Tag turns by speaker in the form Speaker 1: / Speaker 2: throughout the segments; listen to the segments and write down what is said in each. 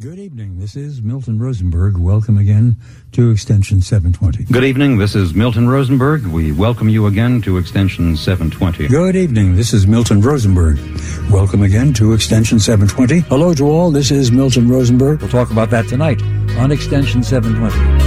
Speaker 1: Good evening. This is Milton Rosenberg. Welcome again to Extension 720.
Speaker 2: Good evening. This is Milton Rosenberg. We welcome you again to Extension 720.
Speaker 1: Good evening. This is Milton Rosenberg. Welcome again to Extension 720. Hello to all. This is Milton Rosenberg. We'll talk about that tonight on Extension 720.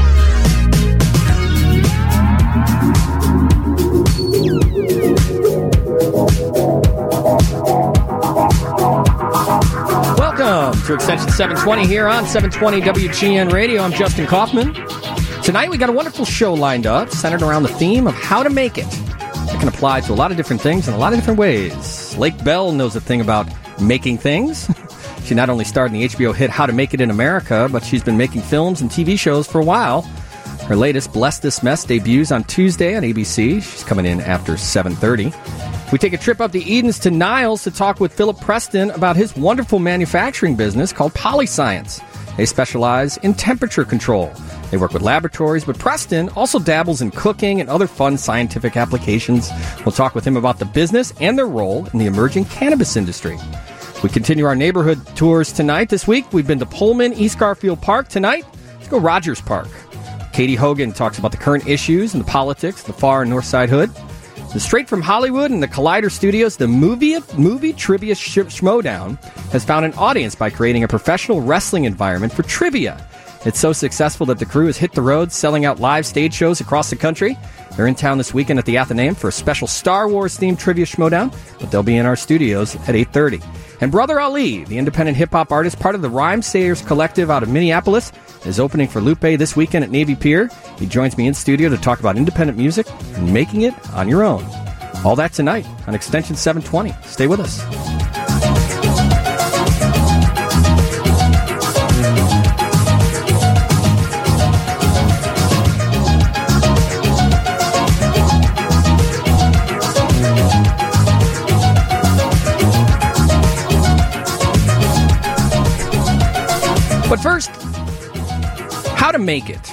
Speaker 3: Welcome to Extension 720 here on 720 WGN Radio. I'm Justin Kaufman. Tonight we got a wonderful show lined up centered around the theme of how to make it. It can apply to a lot of different things in a lot of different ways. Lake Bell knows a thing about making things. She not only starred in the HBO hit How to Make It in America, but she's been making films and TV shows for a while. Her latest, Bless This Mess, debuts on Tuesday on ABC. She's coming in after 7:30. We take a trip up the Edens to Niles to talk with Philip Preston about his wonderful manufacturing business called Polyscience. They specialize in temperature control. They work with laboratories, but Preston also dabbles in cooking and other fun scientific applications. We'll talk with him about the business and their role in the emerging cannabis industry. We continue our neighborhood tours tonight. This week, we've been to Pullman, East Garfield Park. Tonight, let's go Rogers Park. Katie Hogan talks about the current issues and the politics, the far and north side hood. Straight from Hollywood and the Collider Studios, the movie trivia Schmodown has found an audience by creating a professional wrestling environment for trivia. It's so successful that the crew has hit the road, selling out live stage shows across the country. They're in town this weekend at the Athenaeum for a special Star Wars-themed trivia Schmodown, but they'll be in our studios at 8:30. And Brother Ali, the independent hip-hop artist, part of the Rhyme Sayers Collective out of Minneapolis, is opening for Lupe this weekend at Navy Pier. He joins me in studio to talk about independent music and making it on your own. All that tonight on Extension 720. Stay with us. But first, how to make it.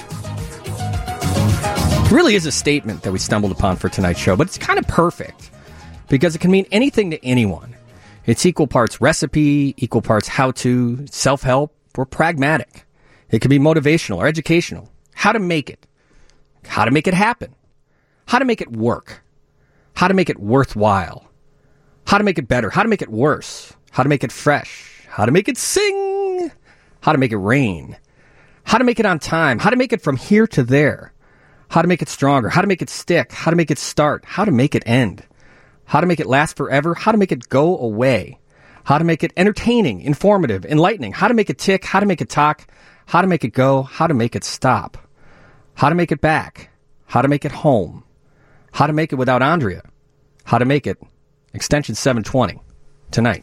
Speaker 3: It really is a statement that we stumbled upon for tonight's show, but it's kind of perfect because it can mean anything to anyone. It's equal parts recipe, equal parts how-to, self-help, or pragmatic. It can be motivational or educational. How to make it. How to make it happen. How to make it work. How to make it worthwhile. How to make it better. How to make it worse. How to make it fresh. How to make it sing. How to make it rain. How to make it on time. How to make it from here to there. How to make it stronger. How to make it stick. How to make it start. How to make it end. How to make it last forever. How to make it go away. How to make it entertaining, informative, enlightening. How to make it tick. How to make it talk. How to make it go. How to make it stop. How to make it back. How to make it home. How to make it without Andrea. How to make it Extension 720 tonight.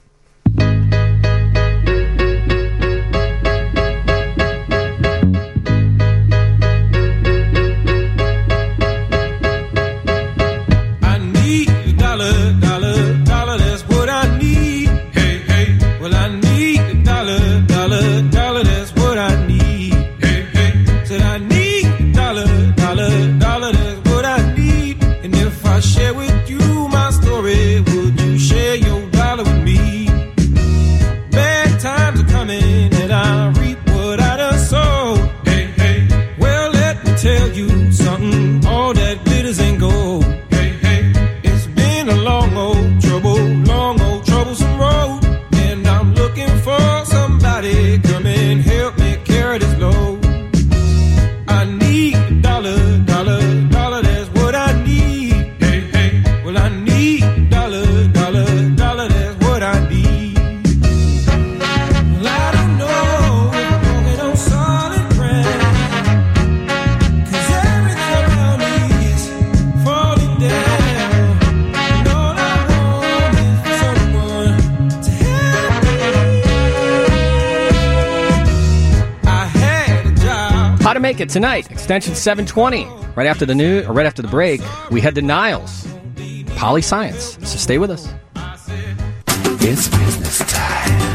Speaker 3: Make it tonight, Extension 720. Right after the break, we head to Niles, Polyscience. So stay with us.
Speaker 4: It's business time.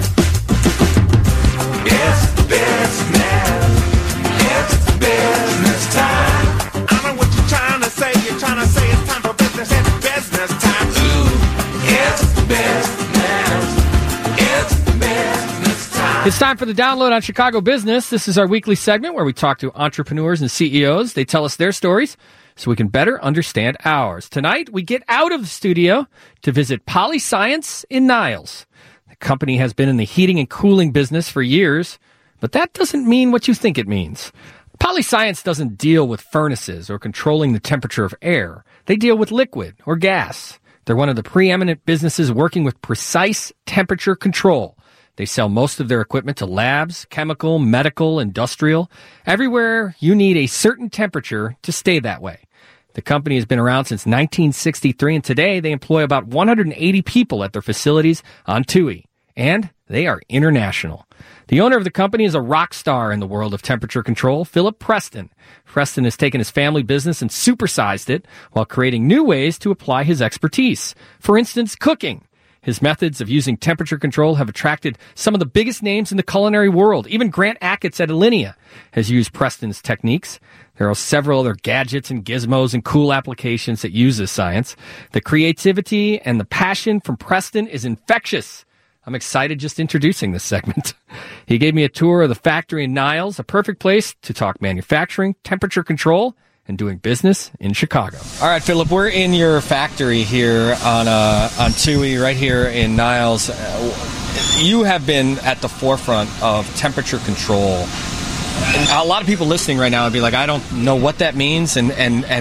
Speaker 4: It's business. It's business time. I know what you're trying to say. You're trying to say it's time for business. It's business time. Ooh, it's business. It's business time.
Speaker 3: It's time for the download on Chicago Business. This is our weekly segment where we talk to entrepreneurs and CEOs. They tell us their stories so we can better understand ours. Tonight, we get out of the studio to visit Polyscience in Niles. The company has been in the heating and cooling business for years, but that doesn't mean what you think it means. Polyscience doesn't deal with furnaces or controlling the temperature of air. They deal with liquid or gas. They're one of the preeminent businesses working with precise temperature control. They sell most of their equipment to labs, chemical, medical, industrial, everywhere you need a certain temperature to stay that way. The company has been around since 1963, and today they employ about 180 people at their facilities on Toohey, and they are international. The owner of the company is a rock star in the world of temperature control, Philip Preston. Preston has taken his family business and supersized it while creating new ways to apply his expertise. For instance, cooking. His methods of using temperature control have attracted some of the biggest names in the culinary world. Even Grant Achatz at Alinea has used Preston's techniques. There are several other gadgets and gizmos and cool applications that use this science. The creativity and the passion from Preston is infectious. I'm excited just introducing this segment. He gave me a tour of the factory in Niles, a perfect place to talk manufacturing, temperature control, and doing business in Chicago. All right, Philip, we're in your factory here on Toohey, right here in Niles. You have been at the forefront of temperature control. And a lot of people listening right now would be like, I don't know what that means and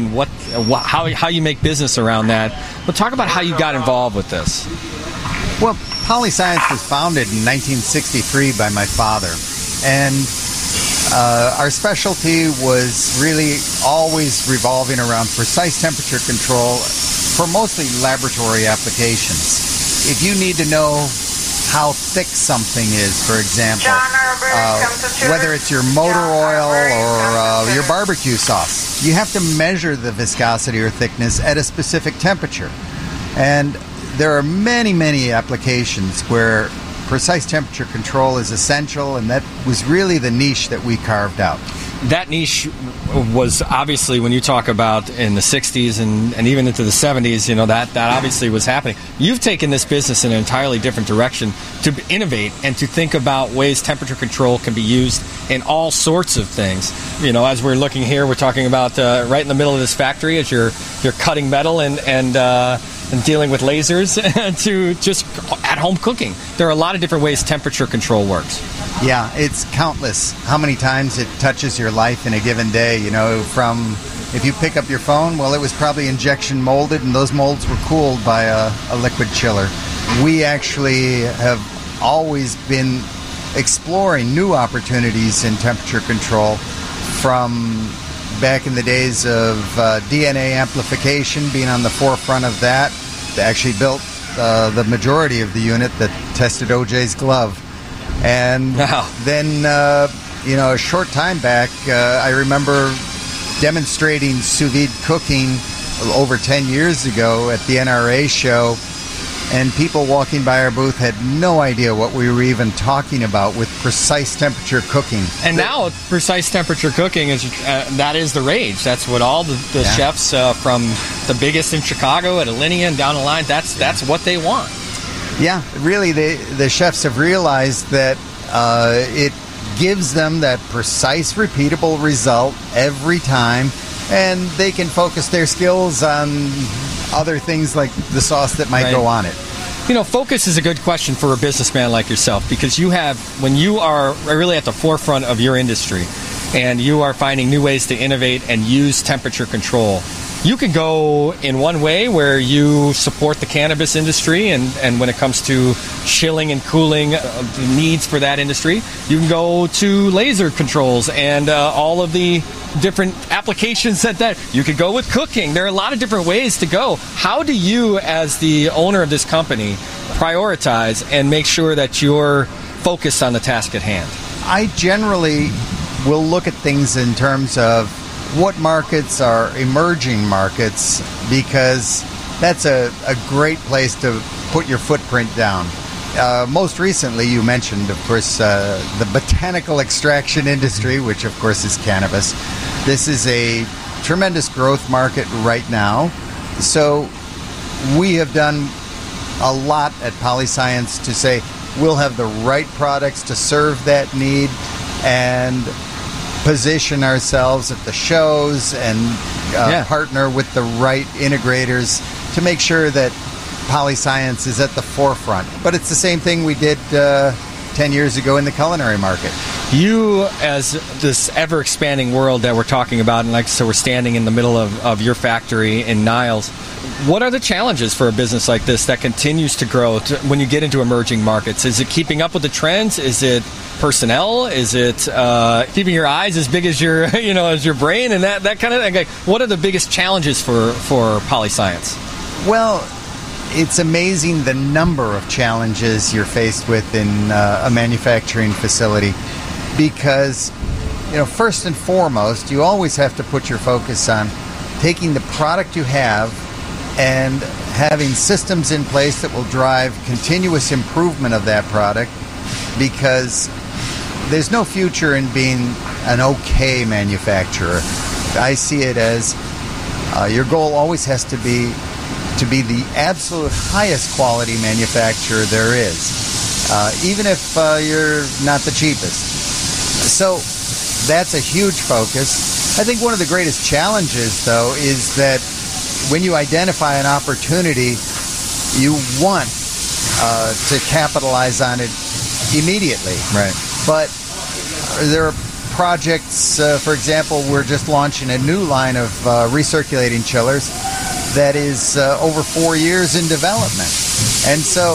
Speaker 3: how you make business around that. But talk about how you got involved with this.
Speaker 5: Well, Polyscience was founded in 1963 by my father, and our specialty was really always revolving around precise temperature control for mostly laboratory applications. If you need to know how thick something is, for example, whether it's your motor oil or your barbecue sauce, you have to measure the viscosity or thickness at a specific temperature. And there are many, many applications where precise temperature control is essential, and that was really the niche that we carved out.
Speaker 3: That niche was obviously, when you talk about in the 60s and even into the 70s, you know, that obviously was happening. You've taken this business in an entirely different direction to innovate and to think about ways temperature control can be used in all sorts of things. You know, as we're looking here, we're talking about right in the middle of this factory as you're cutting metal and dealing with lasers to just at-home cooking. There are a lot of different ways temperature control works.
Speaker 5: Yeah, it's countless how many times it touches your life in a given day. You know, from if you pick up your phone, well, it was probably injection molded, and those molds were cooled by a liquid chiller. We actually have always been exploring new opportunities in temperature control, from back in the days of DNA amplification, being on the forefront of that. They actually built the majority of the unit that tested O.J.'s glove. And then, a short time back, I remember demonstrating sous vide cooking over 10 years ago at the NRA show, and people walking by our booth had no idea what we were even talking about with precise temperature cooking. And
Speaker 3: now precise temperature cooking is that is the rage. That's what all the chefs from the biggest in Chicago at Alinea and down the line, that's what they want.
Speaker 5: Yeah, really, the chefs have realized that it gives them that precise, repeatable result every time, and they can focus their skills on other things like the sauce that might go on it.
Speaker 3: You know, focus is a good question for a businessman like yourself, because when you are really at the forefront of your industry and you are finding new ways to innovate and use temperature control, you can go in one way where you support the cannabis industry and when it comes to chilling and cooling the needs for that industry. You can go to laser controls and all of the different applications that you could go with cooking. There are a lot of different ways to go. How do you, as the owner of this company, prioritize and make sure that you're focused on the task at hand?
Speaker 5: I generally will look at things in terms of what markets are emerging markets, because that's a great place to put your footprint down. Most recently, you mentioned, of course, the botanical extraction industry, which, of course, is cannabis. This is a tremendous growth market right now. So we have done a lot at Polyscience to say, we'll have the right products to serve that need and position ourselves at the shows and partner with the right integrators to make sure that Polyscience is at the forefront. But it's the same thing we did 10 years ago in the culinary market.
Speaker 3: You, as this ever-expanding world that we're talking about, and so we're standing in the middle of your factory in Niles, what are the challenges for a business like this that continues to grow when you get into emerging markets? Is it keeping up with the trends? Is it personnel? Is it keeping your eyes as big as your as your brain and that kind of thing? Like, what are the biggest challenges for Polyscience?
Speaker 5: Well, it's amazing the number of challenges you're faced with in a manufacturing facility because, first and foremost, you always have to put your focus on taking the product you have and having systems in place that will drive continuous improvement of that product, because there's no future in being an okay manufacturer. I see it as your goal always has to be the absolute highest quality manufacturer there is, even if you're not the cheapest. So that's a huge focus. I think one of the greatest challenges, though, is that when you identify an opportunity, you want to capitalize on it immediately.
Speaker 3: Right.
Speaker 5: But there are projects, for example, we're just launching a new line of recirculating chillers that is over 4 years in development. And so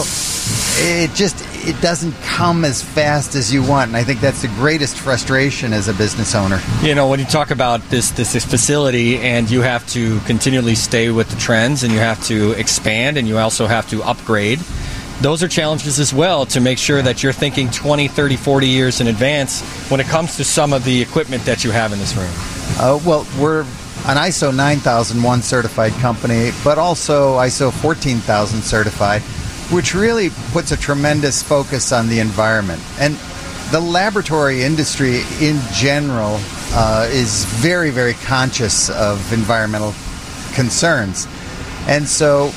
Speaker 5: it doesn't come as fast as you want, and I think that's the greatest frustration as a business owner. When
Speaker 3: you talk about this facility and you have to continually stay with the trends and you have to expand and you also have to upgrade, those are challenges as well to make sure that you're thinking 20, 30, 40 years in advance when it comes to some of the equipment that you have in this room.
Speaker 5: Well, we're an ISO 9001 certified company, but also ISO 14000 certified, which really puts a tremendous focus on the environment. And the laboratory industry in general is very, very conscious of environmental concerns. And so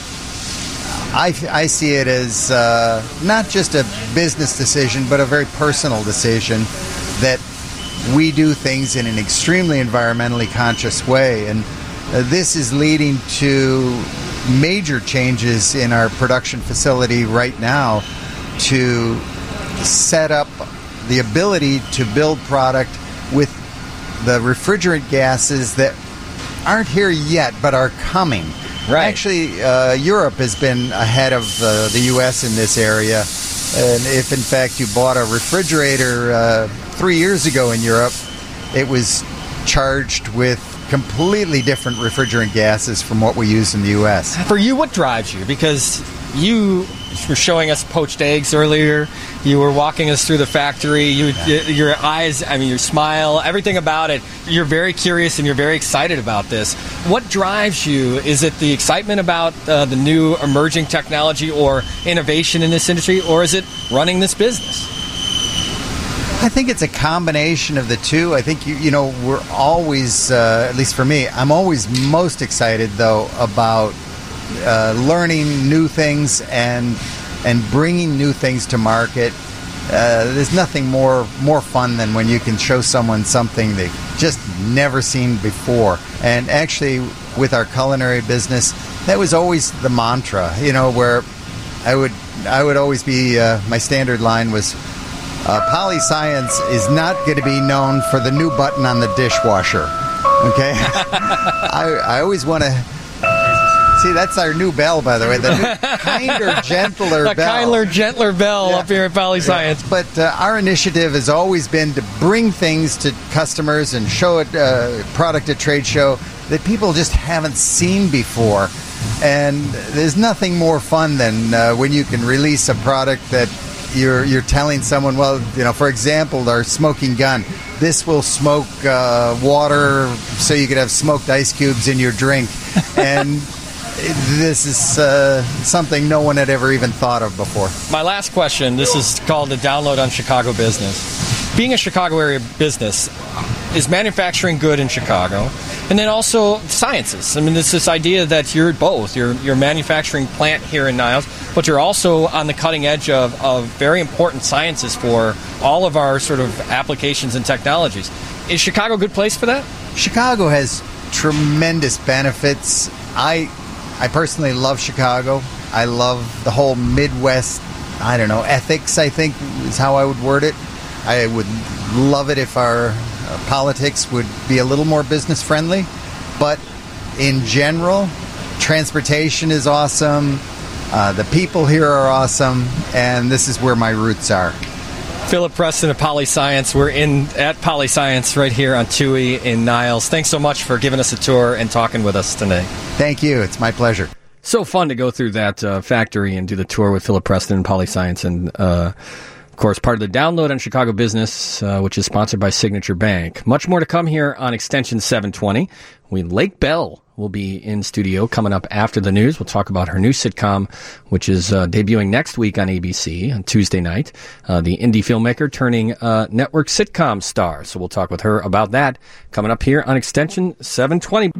Speaker 5: I see it as not just a business decision, but a very personal decision that we do things in an extremely environmentally conscious way. And this is leading to major changes in our production facility right now to set up the ability to build product with the refrigerant gases that aren't here yet but are coming.
Speaker 3: Right.
Speaker 5: Actually, Europe has been ahead of the U.S. in this area. And if, in fact, you bought a refrigerator 3 years ago in Europe, it was charged with completely different refrigerant gases from what we use in the U.S.
Speaker 3: For you, what drives you? Because you were showing us poached eggs earlier. You were walking us through the factory. Your eyes, your smile, everything about it. You're very curious and you're very excited about this. What drives you? Is it the excitement about the new emerging technology or innovation in this industry, or is it running this business?
Speaker 5: I think it's a combination of the two. I think, we're always, at least for me, I'm always most excited, though, about learning new things and bringing new things to market. There's nothing more fun than when you can show someone something they've just never seen before. And actually, with our culinary business, that was always the mantra, where I would always be, my standard line was, Polyscience is not going to be known for the new button on the dishwasher. Okay? I always want to... See, that's our new bell, by the way. The new, kinder, gentler bell.
Speaker 3: A kinder, gentler bell up here at Polyscience.
Speaker 5: Yeah. But our initiative has always been to bring things to customers and show a product at trade show that people just haven't seen before. And there's nothing more fun than when you can release a product that you're telling someone, well, for example, our smoking gun. This will smoke water so you could have smoked ice cubes in your drink. And this is something no one had ever even thought of before.
Speaker 3: My last question, this is called the Download on Chicago Business. being a Chicago area business, is manufacturing good in Chicago? And then also sciences. I mean, it's this idea that you're both. You're a manufacturing plant here in Niles, but you're also on the cutting edge of very important sciences for all of our sort of applications and technologies. Is Chicago a good place for that?
Speaker 5: Chicago has tremendous benefits. I personally love Chicago. I love the whole Midwest, ethics, I think is how I would word it. I would love it if our politics would be a little more business friendly, but in general, transportation is awesome, the people here are awesome, and this is where my roots are.
Speaker 3: Philip Preston of PolyScience. We're at PolyScience right here on Toohey in Niles. Thanks so much for giving us a tour and talking with us today.
Speaker 5: Thank you. It's my pleasure.
Speaker 3: So fun to go through that factory and do the tour with Philip Preston and PolyScience, and of course, part of the Download on Chicago Business, which is sponsored by Signature Bank. Much more to come here on Extension 720. Lake Bell will be in studio coming up after the news. We'll talk about her new sitcom, which is debuting next week on ABC on Tuesday night. The indie filmmaker turning network sitcom star. So we'll talk with her about that coming up here on Extension 720.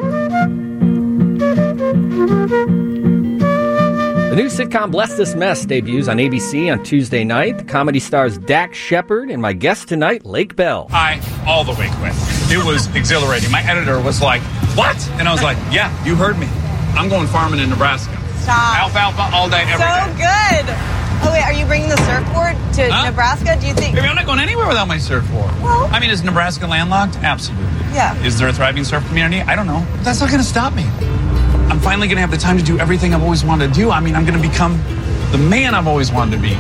Speaker 3: The new sitcom Bless This Mess debuts on ABC on Tuesday night. The comedy stars Dax Shepard, and my guest tonight, Lake Bell.
Speaker 6: I all the way quit. It was exhilarating. My editor was like, "What?" And I was like, "Yeah, you heard me. I'm going farming in Nebraska.
Speaker 7: Stop.
Speaker 6: Alfalfa all day, every day."
Speaker 7: So good. Oh, wait, are you bringing the surfboard to Nebraska? Do you think?
Speaker 6: Baby, I'm not going anywhere without my surfboard.
Speaker 7: Well,
Speaker 6: I mean, is Nebraska landlocked? Absolutely.
Speaker 7: Yeah.
Speaker 6: Is there a thriving surf community? I don't know. That's not going to stop me. I'm finally going to have the time to do everything I've always wanted to do. I mean, I'm going to become the man I've always wanted to be.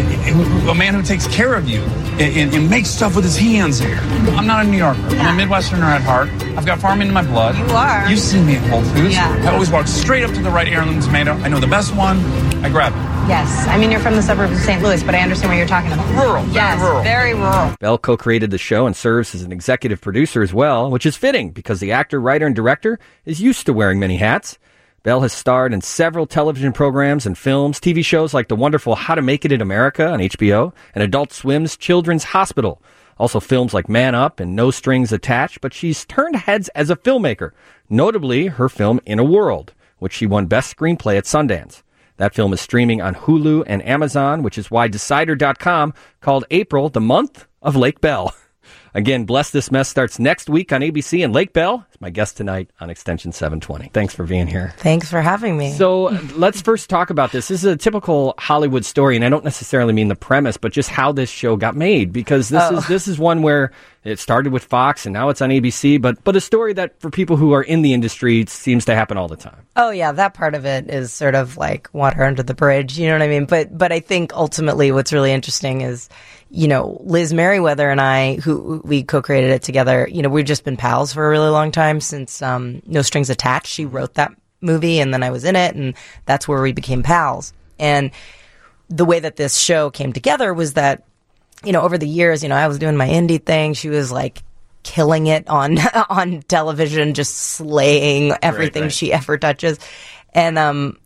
Speaker 6: A man who takes care of you and makes stuff with his hands here. I'm not a New Yorker. Yeah. I'm a Midwesterner at heart. I've got farming in my blood.
Speaker 7: You are.
Speaker 6: You've seen me at Whole Foods.
Speaker 7: Yeah.
Speaker 6: I always walk straight up to the right heirloom tomato. I know the best one. I grab it.
Speaker 7: Yes. I mean, you're from the suburbs of St. Louis, but I understand what you're talking about.
Speaker 6: Rural.
Speaker 7: Yes, very rural.
Speaker 3: Bell co-created the show and serves as an executive producer as well, which is fitting because the actor, writer, and director is used to wearing many hats. Bell has starred in several television programs and films, TV shows like the wonderful How to Make It in America on HBO and Adult Swim's Children's Hospital. Also films like Man Up and No Strings Attached, but she's turned heads as a filmmaker, notably her film In a World, which she won Best Screenplay at Sundance. That film is streaming on Hulu and Amazon, which is why Decider.com called April the month of Lake Bell. Again, Bless This Mess starts next week on ABC, and Lake Bell is my guest tonight on Extension 720. Thanks for being here.
Speaker 8: Thanks for having me.
Speaker 3: So let's first talk about this. This is a typical Hollywood story, and I don't necessarily mean the premise, but just how this show got made, because this is one where it started with Fox, and now it's on ABC, but a story that for people who are in the industry seems to happen all the time.
Speaker 8: Oh, yeah, that part of it is sort of like water under the bridge, you know what I mean? But I think ultimately what's really interesting is, you know, Liz Merriweather and I, who we co-created it together, you know, we've just been pals for a really long time since No Strings Attached. She wrote that movie, and then I was in it, and that's where we became pals. And the way that this show came together was that, you know, over the years, you know, I was doing my indie thing. She was like killing it on television, just slaying everything she ever touches. And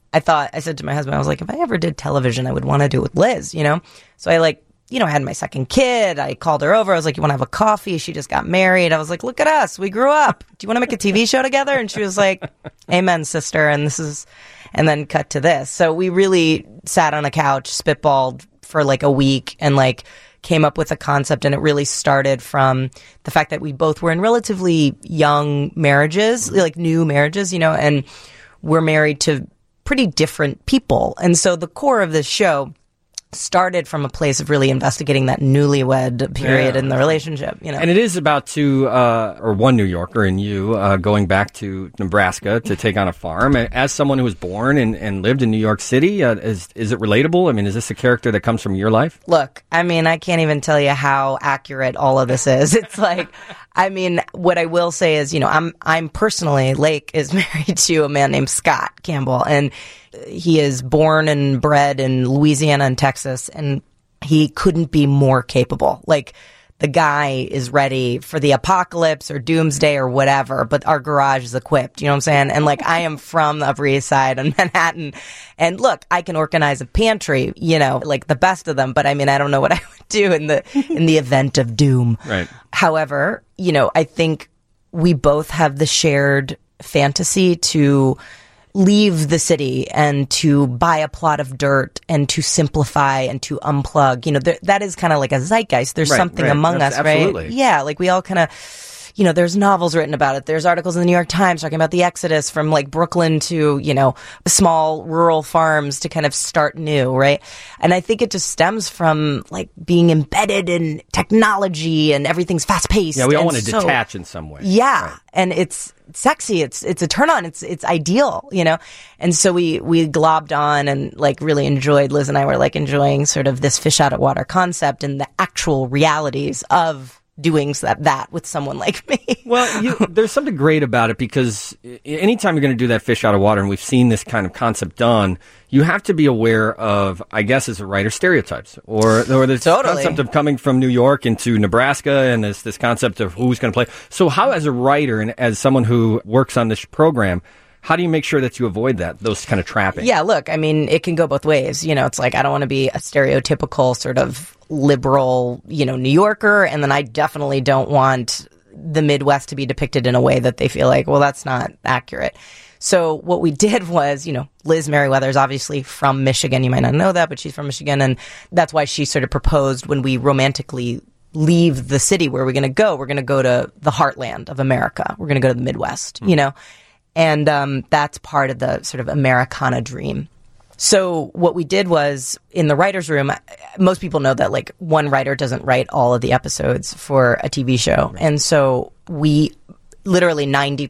Speaker 8: I said to my husband, I was like, if I ever did television, I would want to do it with Liz, you know? So I had my second kid. I called her over. I was like, you want to have a coffee? She just got married. I was like, look at us. We grew up. Do you want to make a TV show together? And she was like, amen, sister. And then cut to this. So we really sat on a couch, spitballed for like a week, and like came up with a concept. And it really started from the fact that we both were in relatively young marriages, like new marriages, you know, and we're married to pretty different people. And so the core of this show started from a place of really investigating that newlywed period in the relationship, you know. And
Speaker 3: it is about one New Yorker and you going back to Nebraska to take on a farm. As someone who was born and lived in New York City, is it relatable? I mean, is this a character that comes from your life?
Speaker 8: Look, I mean, I can't even tell you how accurate all of this is. It's like, I mean, what I will say is, you know, I'm personally, Lake is married to a man named Scott Campbell, and he is born and bred in Louisiana and Texas, and he couldn't be more capable. Like, the guy is ready for the apocalypse or doomsday or whatever, but our garage is equipped. You know what I'm saying? And like, I am from the Upper East Side in Manhattan. And look, I can organize a pantry, you know, like the best of them, but I mean, I don't know what I would do in the event of doom.
Speaker 3: Right.
Speaker 8: However, you know, I think we both have the shared fantasy to leave the city and to buy a plot of dirt and to simplify and to unplug. You know, that is kind of like a zeitgeist. There's something among us,
Speaker 3: absolutely.
Speaker 8: right? Yeah, like we all kind of, you know, there's novels written about it. There's articles in the New York Times talking about the exodus from like Brooklyn to, you know, small rural farms to kind of start new, right? And I think it just stems from like being embedded in technology and everything's fast paced.
Speaker 3: Yeah, we all want to detach in some way.
Speaker 8: Yeah,
Speaker 3: right.
Speaker 8: and it's sexy. It's a turn on. It's ideal, you know? And so we globbed on and like really enjoyed, Liz and I were like enjoying sort of this fish out of water concept and the actual realities of doing that with someone like me.
Speaker 3: Well, there's something great about it because anytime you're going to do that fish out of water, and we've seen this kind of concept done, you have to be aware of, I guess, as a writer, stereotypes or this concept of coming from New York into Nebraska, and this concept of who's going to play. So how, as a writer and as someone who works on this program, how do you make sure that you avoid those kind of trappings?
Speaker 8: Yeah, look, I mean, it can go both ways. You know, it's like I don't want to be a stereotypical sort of liberal, you know, New Yorker, and then I definitely don't want the Midwest to be depicted in a way that they feel like, well, that's not accurate. So what we did was, you know, Liz Merriweather is obviously from Michigan. You might not know that, but she's from Michigan, and that's why she sort of proposed when we romantically leave the city, where we're going to go. We're going to go to the heartland of America. We're going to go to the Midwest, you know, and that's part of the sort of Americana dream. So what we did was, in the writer's room, most people know that like one writer doesn't write all of the episodes for a TV show. And so we literally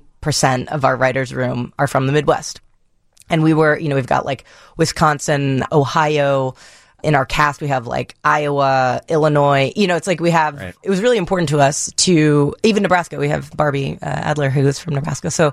Speaker 8: 90% of our writer's room are from the Midwest. And we were, you know, we've got like Wisconsin, Ohio. In our cast, we have like Iowa, Illinois. You know, it's like we have, It was really important to us to, even Nebraska, we have Barbie Adler, who is from Nebraska. So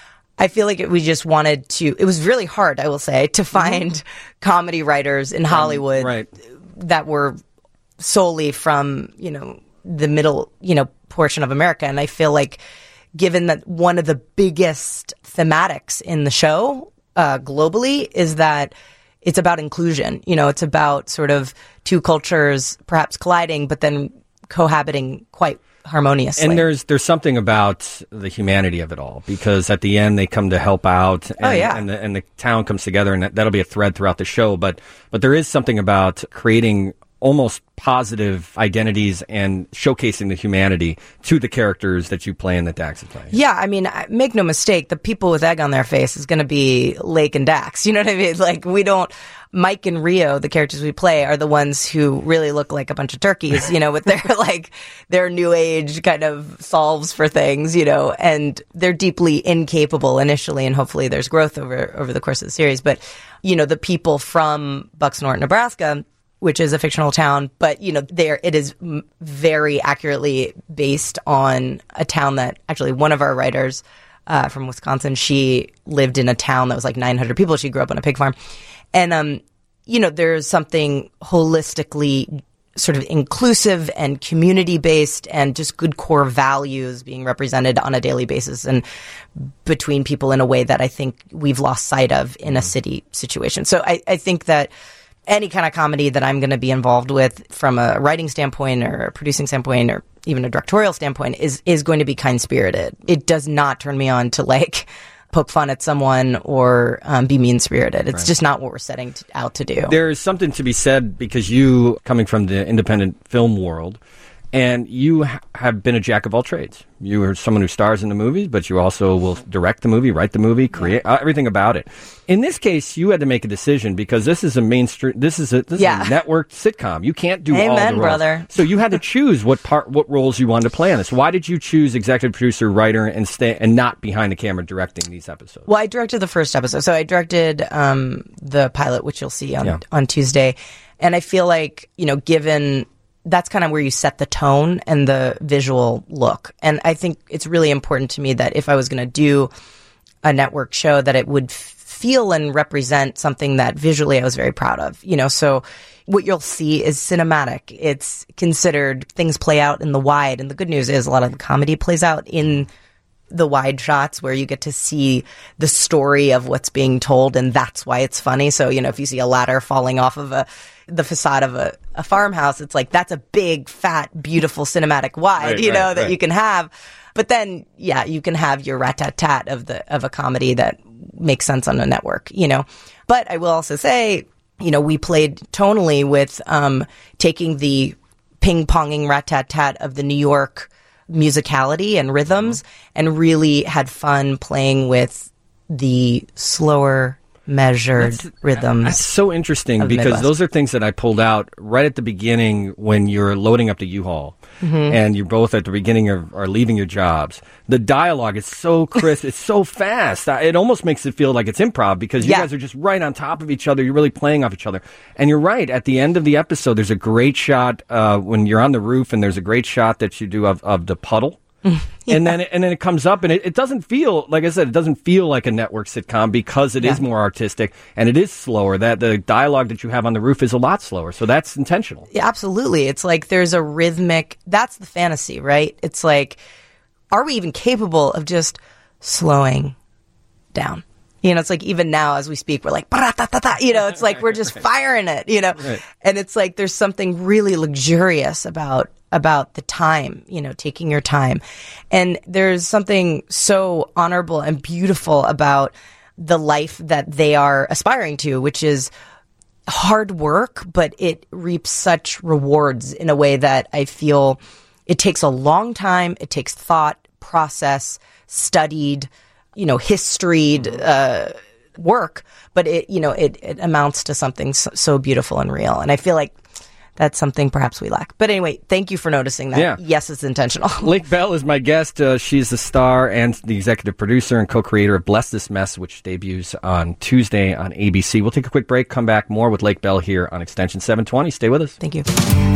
Speaker 8: I feel like we just wanted to, it was really hard, I will say, to find comedy writers in Hollywood that were solely from, you know, the middle, you know, portion of America. And I feel like, given that one of the biggest thematics in the show globally is that it's about inclusion. You know, it's about sort of two cultures perhaps colliding, but then cohabiting quite harmoniously.
Speaker 3: And there's something about the humanity of it all, because at the end they come to help out, and, and the town comes together, and that'll be a thread throughout the show. But there is something about creating almost positive identities and showcasing the humanity to the characters that you play and that Dax is playing.
Speaker 8: Yeah, I mean, make no mistake, the people with egg on their face is going to be Lake and Dax. You know what I mean? Like, Mike and Rio, the characters we play, are the ones who really look like a bunch of turkeys, you know, with their like their new age kind of solves for things, you know, and they're deeply incapable initially, and hopefully there's growth over the course of the series. But, you know, the people from Bucksnort, Nebraska, which is a fictional town, but, you know, it is very accurately based on a town that actually one of our writers from Wisconsin, she lived in a town that was like 900 people. She grew up on a pig farm. And, you know, there's something holistically sort of inclusive and community-based and just good core values being represented on a daily basis and between people in a way that I think we've lost sight of in a city situation. So I think that any kind of comedy that I'm going to be involved with from a writing standpoint or a producing standpoint or even a directorial standpoint is going to be kind-spirited. It does not turn me on to like poke fun at someone or be mean-spirited. It's just not what we're setting out to do.
Speaker 3: There's something to be said, because you, coming from the independent film world, and you have been a jack of all trades. You are someone who stars in the movies, but you also will direct the movie, write the movie, create everything about it. In this case, you had to make a decision, because this is a mainstream, this is a network sitcom. You can't do all the roles.
Speaker 8: Amen, brother.
Speaker 3: So you had to choose what roles you wanted to play on this. Why did you choose executive producer, writer, and not behind the camera directing these episodes?
Speaker 8: Well, I directed the first episode. So I directed the pilot, which you'll see on Tuesday. And I feel like, you know, given that's kind of where you set the tone and the visual look. And I think it's really important to me that if I was going to do a network show, that it would feel and represent something that visually I was very proud of. You know, so what you'll see is cinematic. It's considered things play out in the wide. And the good news is a lot of the comedy plays out in the wide shots where you get to see the story of what's being told. And that's why it's funny. So, if you see a ladder falling off of the facade of a farmhouse, it's like, that's a big, fat, beautiful cinematic wide, that you can have. But then, you can have your rat-tat-tat of a comedy that makes sense on a network, But I will also say, we played tonally with taking the ping-ponging rat-tat-tat of the New York musicality and rhythms and really had fun playing with the slower, measured rhythms.
Speaker 3: That's so interesting because those are things that I pulled out right at the beginning when you're loading up the U-Haul and you're both at the beginning are leaving your jobs. The dialogue is so crisp. It's so fast. It almost makes it feel like it's improv because you guys are just right on top of each other. You're really playing off each other. And you're right. At the end of the episode, there's a great shot when you're on the roof and there's a great shot that you do of the puddle. And then it comes up and it doesn't feel, like I said, it doesn't feel like a network sitcom because it is more artistic and it is slower. That the dialogue that you have on the roof is a lot slower. So that's intentional.
Speaker 8: Yeah, absolutely. It's like there's a rhythmic, that's the fantasy, right? It's like, are we even capable of just slowing down? It's like even now as we speak, we're like, it's like we're just firing it,
Speaker 3: Right.
Speaker 8: And it's like there's something really luxurious about the time, taking your time. And there's something so honorable and beautiful about the life that they are aspiring to, which is hard work, but it reaps such rewards in a way that I feel it takes a long time. It takes thought, process, studied, historied work, but it amounts to something so beautiful and real. And I feel like that's something perhaps we lack. But anyway, thank you for noticing that.
Speaker 3: Yeah.
Speaker 8: Yes, it's intentional.
Speaker 3: Lake Bell is my guest. She's the star and the executive producer and co-creator of Bless This Mess, which debuts on Tuesday on ABC. We'll take a quick break, come back more with Lake Bell here on Extension 720. Stay with us.
Speaker 8: Thank you.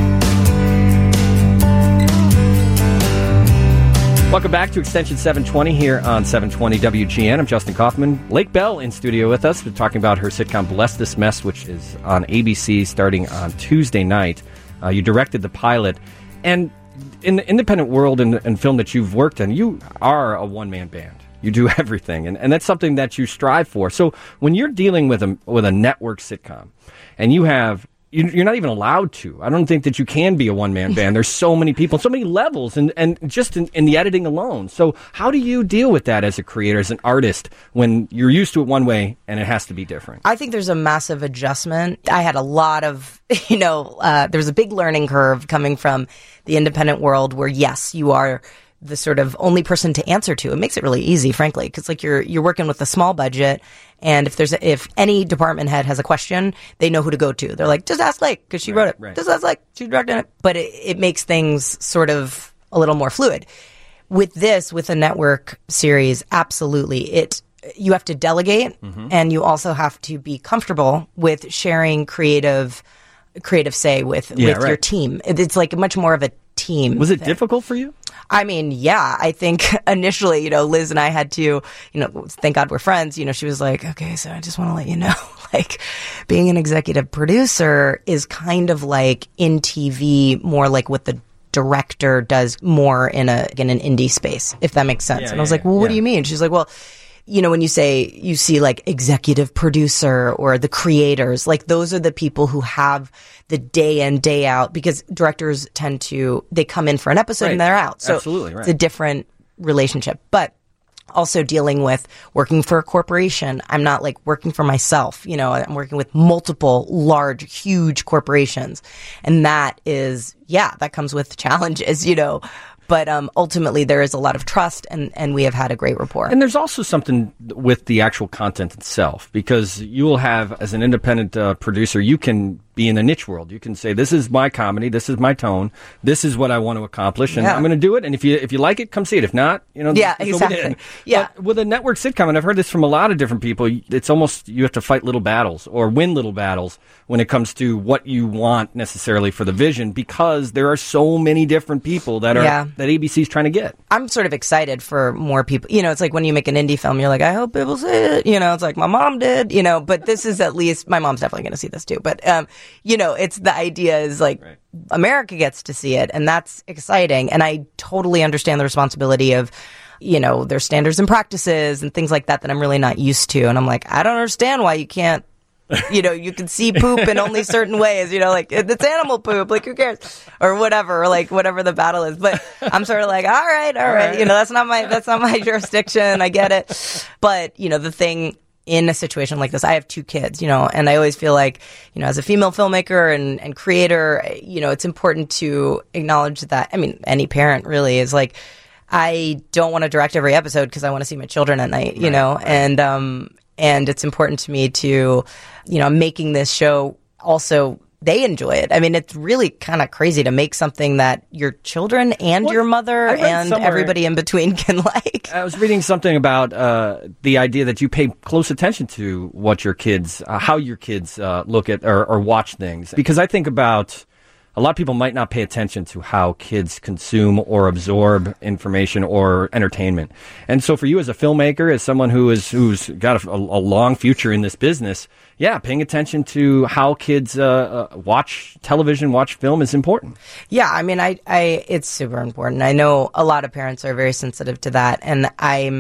Speaker 3: Welcome back to Extension 720 here on 720 WGN. I'm Justin Kaufman. Lake Bell in studio with us. We're talking about her sitcom Bless This Mess, which is on ABC starting on Tuesday night. You directed the pilot. And in the independent world and film that you've worked in, you are a one-man band. You do everything. And that's something that you strive for. So when you're dealing with a network sitcom and you have... You're not even allowed to. I don't think that you can be a one-man band. There's so many people, so many levels, and just in the editing alone. So how do you deal with that as a creator, as an artist, when you're used to it one way and it has to be different?
Speaker 8: I think there's a massive adjustment. I had a lot of, there was a big learning curve coming from the independent world where, yes, you are the sort of only person to answer to. It makes it really easy, frankly, because like you're working with a small budget, and if any department head has a question, they know who to go to. They're like, just ask Lake because she wrote it.
Speaker 3: Right.
Speaker 8: Just ask Lake, she directed it. But it makes things sort of a little more fluid. With a network series, absolutely, you have to delegate, and you also have to be comfortable with sharing creative say with your team. It's like much more of a team.
Speaker 3: Was it difficult for you?
Speaker 8: I mean, yeah, I think initially, Liz and I had to, thank God we're friends. She was like, okay, so I just want to let you know, like being an executive producer is kind of like in TV, more like what the director does more in an indie space, if that makes sense. And I was like, well, what do you mean? She's like, well, when you see like executive producer or the creators, like those are the people who have the day in, day out, because directors they come in for an episode and they're out. So
Speaker 3: absolutely, right.
Speaker 8: It's a different relationship. But also dealing with working for a corporation. I'm not like working for myself. I'm working with multiple large, huge corporations. And that is, that comes with challenges, But ultimately, there is a lot of trust, and we have had a great rapport.
Speaker 3: And there's also something with the actual content itself, because you will have, as an independent producer, you can be in a niche world. You can say, this is my comedy, this is my tone, this is what I want to accomplish, and I'm going to do it. And if you like it, come see it. If not,
Speaker 8: exactly. Yeah.
Speaker 3: But with a network sitcom, and I've heard this from a lot of different people, it's almost you have to fight little battles or win little battles when it comes to what you want necessarily for the vision, because there are so many different people that ABC is trying to get.
Speaker 8: I'm sort of excited for more people. It's like when you make an indie film, you're like, I hope people see it. It's like my mom did. But this is at least my mom's definitely going to see this too. But it's the idea is like America gets to see it, and that's exciting. And I totally understand the responsibility of, their standards and practices and things like that I'm really not used to. And I'm like, I don't understand why you can't, you can see poop in only certain ways, like it's animal poop, like who cares, or whatever, or like whatever the battle is. But I'm sort of like, all right, that's not my jurisdiction. I get it. But, the thing in a situation like this, I have 2 kids, and I always feel like, as a female filmmaker and creator, it's important to acknowledge that, any parent really is like, I don't want to direct every episode because I want to see my children at night, and it's important to me to, making this show also, they enjoy it. It's really kind of crazy to make something that your children and your mother and everybody in between can like.
Speaker 3: I was reading something about the idea that you pay close attention to what your kids, how your kids look at or watch things. Because I think about a lot of people might not pay attention to how kids consume or absorb information or entertainment. And so for you as a filmmaker, as someone who's got a long future in this business, paying attention to how kids watch television, watch film is important.
Speaker 8: Yeah, it's super important. I know a lot of parents are very sensitive to that, and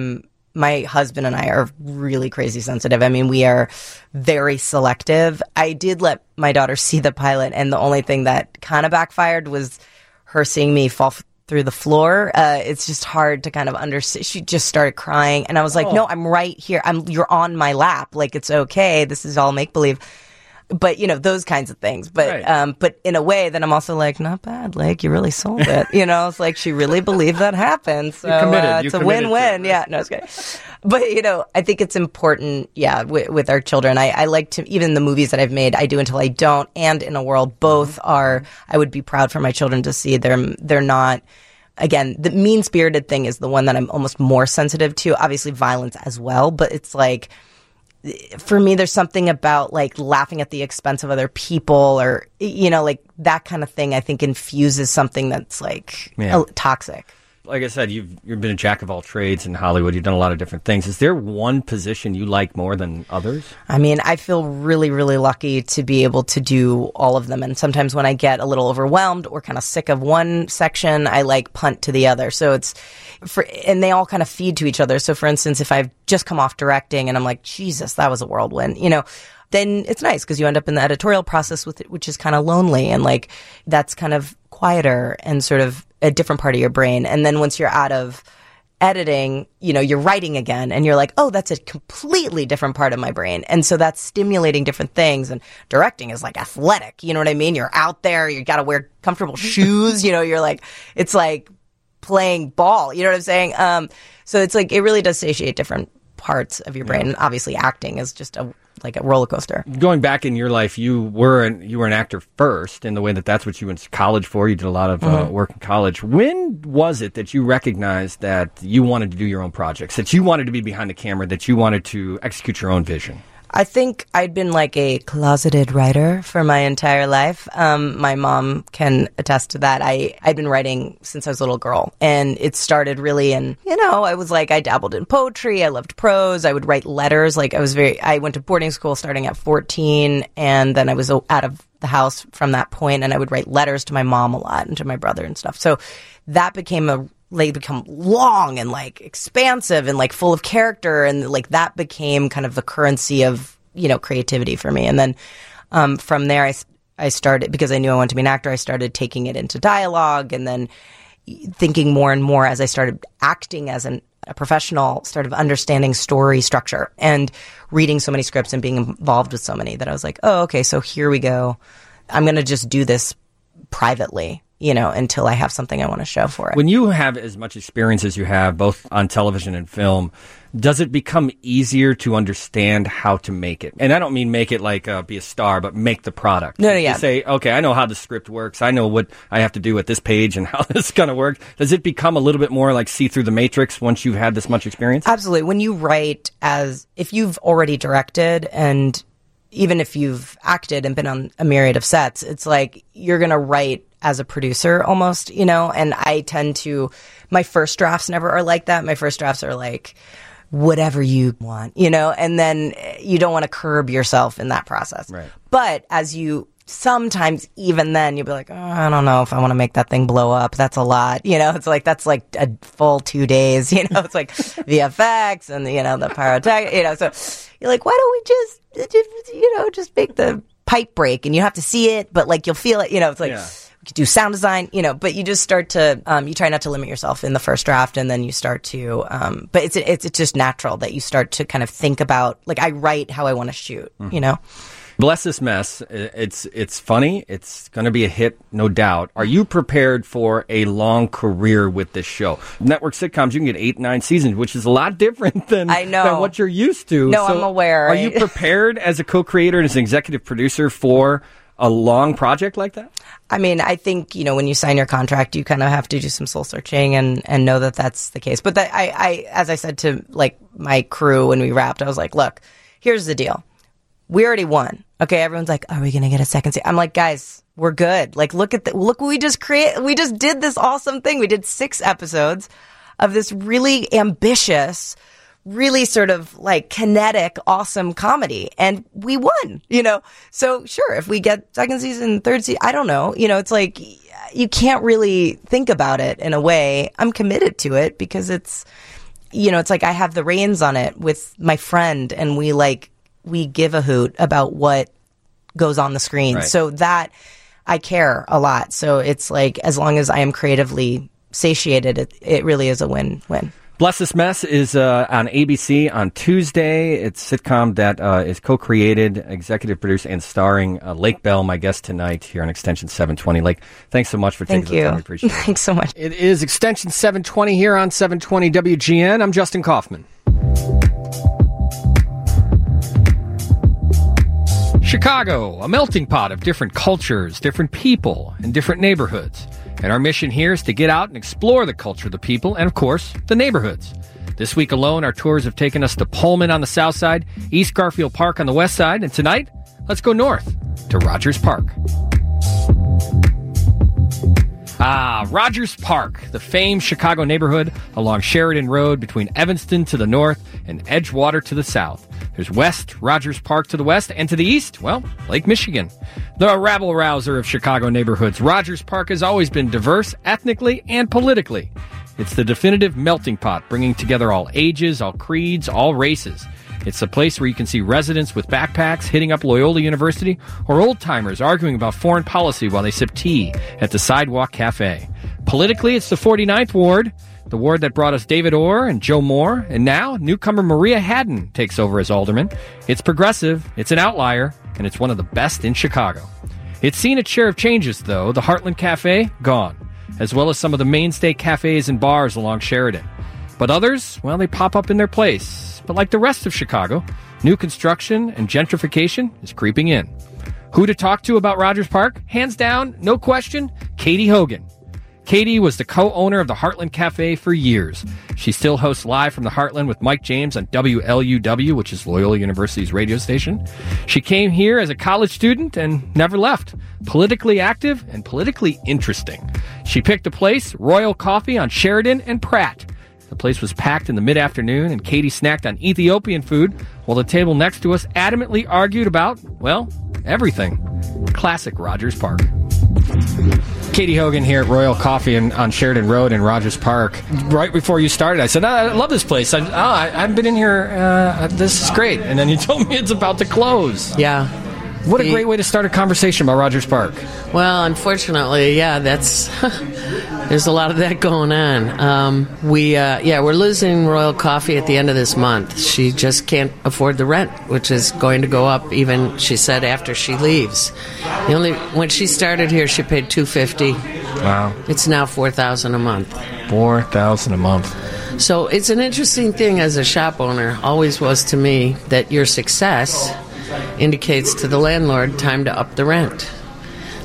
Speaker 8: my husband and I are really crazy sensitive. We are very selective. I did let my daughter see the pilot, and the only thing that kind of backfired was her seeing me fall through the floor. It's just hard to kind of understand. She just started crying, and I was like, no, I'm right here. You're on my lap. Like, it's okay. This is all make-believe. But, those kinds of things. But but in a way, then I'm also like, not bad. Like, you really sold it. It's like she really believed that happened. So it's a win-win. Yeah, no, it's good. But, I think it's important, with our children. I like to, even the movies that I've made, I Do Until I Don't, and In a World, both are, I would be proud for my children to see. They're not, again, the mean-spirited thing is the one that I'm almost more sensitive to. Obviously, violence as well. But it's like, for me, there's something about like laughing at the expense of other people, or like that kind of thing. I think infuses something that's like toxic.
Speaker 3: Like I said, you've been a jack of all trades in Hollywood. You've done a lot of different things. Is there one position you like more than others?
Speaker 8: I feel really, really lucky to be able to do all of them. And sometimes when I get a little overwhelmed or kind of sick of one section, I like punt to the other. So and they all kind of feed to each other. So for instance, if I've just come off directing and I'm like, Jesus, that was a whirlwind, then it's nice because you end up in the editorial process with it, which is kind of lonely, and like that's kind of quieter and sort of a different part of your brain. And then once you're out of editing, you're writing again, and you're like, oh, that's a completely different part of my brain. And so that's stimulating different things. And directing is like athletic, you know what I mean? You're out there, you got to wear comfortable shoes, you're like, it's like playing ball, you know what I'm saying? So it's like, it really does satiate different parts of your brain. And obviously acting is just a roller coaster.
Speaker 3: Going back in your life, you were an actor first, in the way that's what you went to college for. You did a lot of work in college. When was it that you recognized that you wanted to do your own projects, that you wanted to be behind the camera, that you wanted to execute your own vision?
Speaker 8: I think I'd been like a closeted writer for my entire life. My mom can attest to that. I'd been writing since I was a little girl, and it started really in, I was like, I dabbled in poetry. I loved prose. I would write letters. Like I went to boarding school starting at 14, and then I was out of the house from that point, and I would write letters to my mom a lot and to my brother and stuff. So that become long and like expansive and like full of character, and like that became kind of the currency of creativity for me. And then from there I started, because I knew I wanted to be an actor, I started taking it into dialogue, and then thinking more and more as I started acting as a professional, started understanding story structure and reading so many scripts and being involved with so many, that I was like, oh, okay, so here we go. I'm going to just do this privately, until I have something I want to show for it.
Speaker 3: When you have as much experience as you have, both on television and film, does it become easier to understand how to make it? And I don't mean make it like be a star, but make the product.
Speaker 8: No, yeah.
Speaker 3: You say, okay, I know how the script works. I know what I have to do at this page and how this is going to work. Does it become a little bit more like see through the matrix once you've had this much experience?
Speaker 8: Absolutely. When you write, if you've already directed, and even if you've acted and been on a myriad of sets, it's like you're going to write as a producer almost, and I tend to, my first drafts never are like that. My first drafts are like, whatever you want, and then you don't want to curb yourself in that process.
Speaker 3: Right.
Speaker 8: But as you sometimes even then you'll be like, oh, I don't know if I want to make that thing blow up. That's a lot. It's like, that's like a full 2 days, it's like VFX and, the pyrotechnic, so you're like, why don't we just make the pipe break, and you have to see it, but like, you'll feel it, it's like, we could do sound design, but you just start to, you try not to limit yourself in the first draft, and then you start to, but it's just natural that you start to kind of think about, like, I write how I want to shoot,
Speaker 3: Bless This Mess. It's funny. It's going to be a hit, no doubt. Are you prepared for a long career with this show? Network sitcoms, you can get 8, 9 seasons, which is a lot different than what you're used to.
Speaker 8: No, I'm aware.
Speaker 3: Are you prepared as a co-creator and as an executive producer for a long project like that?
Speaker 8: I mean, I think, when you sign your contract, you kind of have to do some soul searching and know that that's the case. But I, as I said to like my crew when we wrapped, I was like, look, here's the deal. We already won. Okay, everyone's like, are we going to get a second season? I'm like, guys, we're good. Like, look what we just created. We just did this awesome thing. We did 6 episodes of this really ambitious, really sort of like kinetic, awesome comedy. And we won, So sure, if we get second season, third season, I don't know. It's like, you can't really think about it in a way. I'm committed to it because it's like I have the reins on it with my friend, and we give a hoot about what goes on the screen. Right. So that I care a lot. So it's like, as long as I am creatively satiated, it really is a win-win.
Speaker 3: Bless This Mess is on ABC on Tuesday. It's a sitcom that is co-created, executive produced, and starring Lake Bell, my guest tonight here on Extension 720. Lake, thanks so much for taking the time. We appreciate it.
Speaker 8: Thanks so much.
Speaker 3: It is Extension 720 here on 720 WGN. I'm Justin Kaufman. Chicago, a melting pot of different cultures, different people, and different neighborhoods. And our mission here is to get out and explore the culture, the people, and of course, the neighborhoods. This week alone, our tours have taken us to Pullman on the south side, East Garfield Park on the west side, and tonight, let's go north to Rogers Park. Rogers Park, the famed Chicago neighborhood along Sheridan Road between Evanston to the north and Edgewater to the south. There's West Rogers Park to the west, and to the east, well, Lake Michigan. The rabble-rouser of Chicago neighborhoods, Rogers Park has always been diverse ethnically and politically. It's the definitive melting pot, bringing together all ages, all creeds, all races. It's a place where you can see residents with backpacks hitting up Loyola University or old-timers arguing about foreign policy while they sip tea at the Sidewalk Cafe. Politically, it's the 49th Ward, the ward that brought us David Orr and Joe Moore, and now newcomer Maria Haddon takes over as alderman. It's progressive, it's an outlier, and it's one of the best in Chicago. It's seen its share of changes, though. The Heartland Cafe, gone, as well as some of the mainstay cafes and bars along Sheridan. But others, well, they pop up in their place. But like the rest of Chicago, new construction and gentrification is creeping in. Who to talk to about Rogers Park? Hands down, no question, Katie Hogan. Katie was the co-owner of the Heartland Cafe for years. She still hosts Live from the Heartland with Mike James on WLUW, which is Loyola University's radio station. She came here as a college student and never left. Politically active and politically interesting. She picked a place, Royal Coffee on Sheridan and Pratt. The place was packed in the mid-afternoon, and Katie snacked on Ethiopian food while the table next to us adamantly argued about, well, everything. Classic Rogers Park. Katie Hogan here at Royal Coffee on Sheridan Road in Rogers Park. Right before you started, I said, I love this place. I haven't been in here. This is great. And then you told me it's about to close.
Speaker 9: Yeah.
Speaker 3: What a great way to start a conversation about Rogers Park.
Speaker 9: Well, unfortunately, yeah, that's there's a lot of that going on. We're losing Royal Coffee at the end of this month. She just can't afford the rent, which is going to go up even, she said, after she leaves. When she started here, she paid $250.
Speaker 3: Wow.
Speaker 9: It's now $4,000 a month.
Speaker 3: $4,000 a month.
Speaker 9: So it's an interesting thing as a shop owner, always was to me, that your success indicates to the landlord time to up the rent.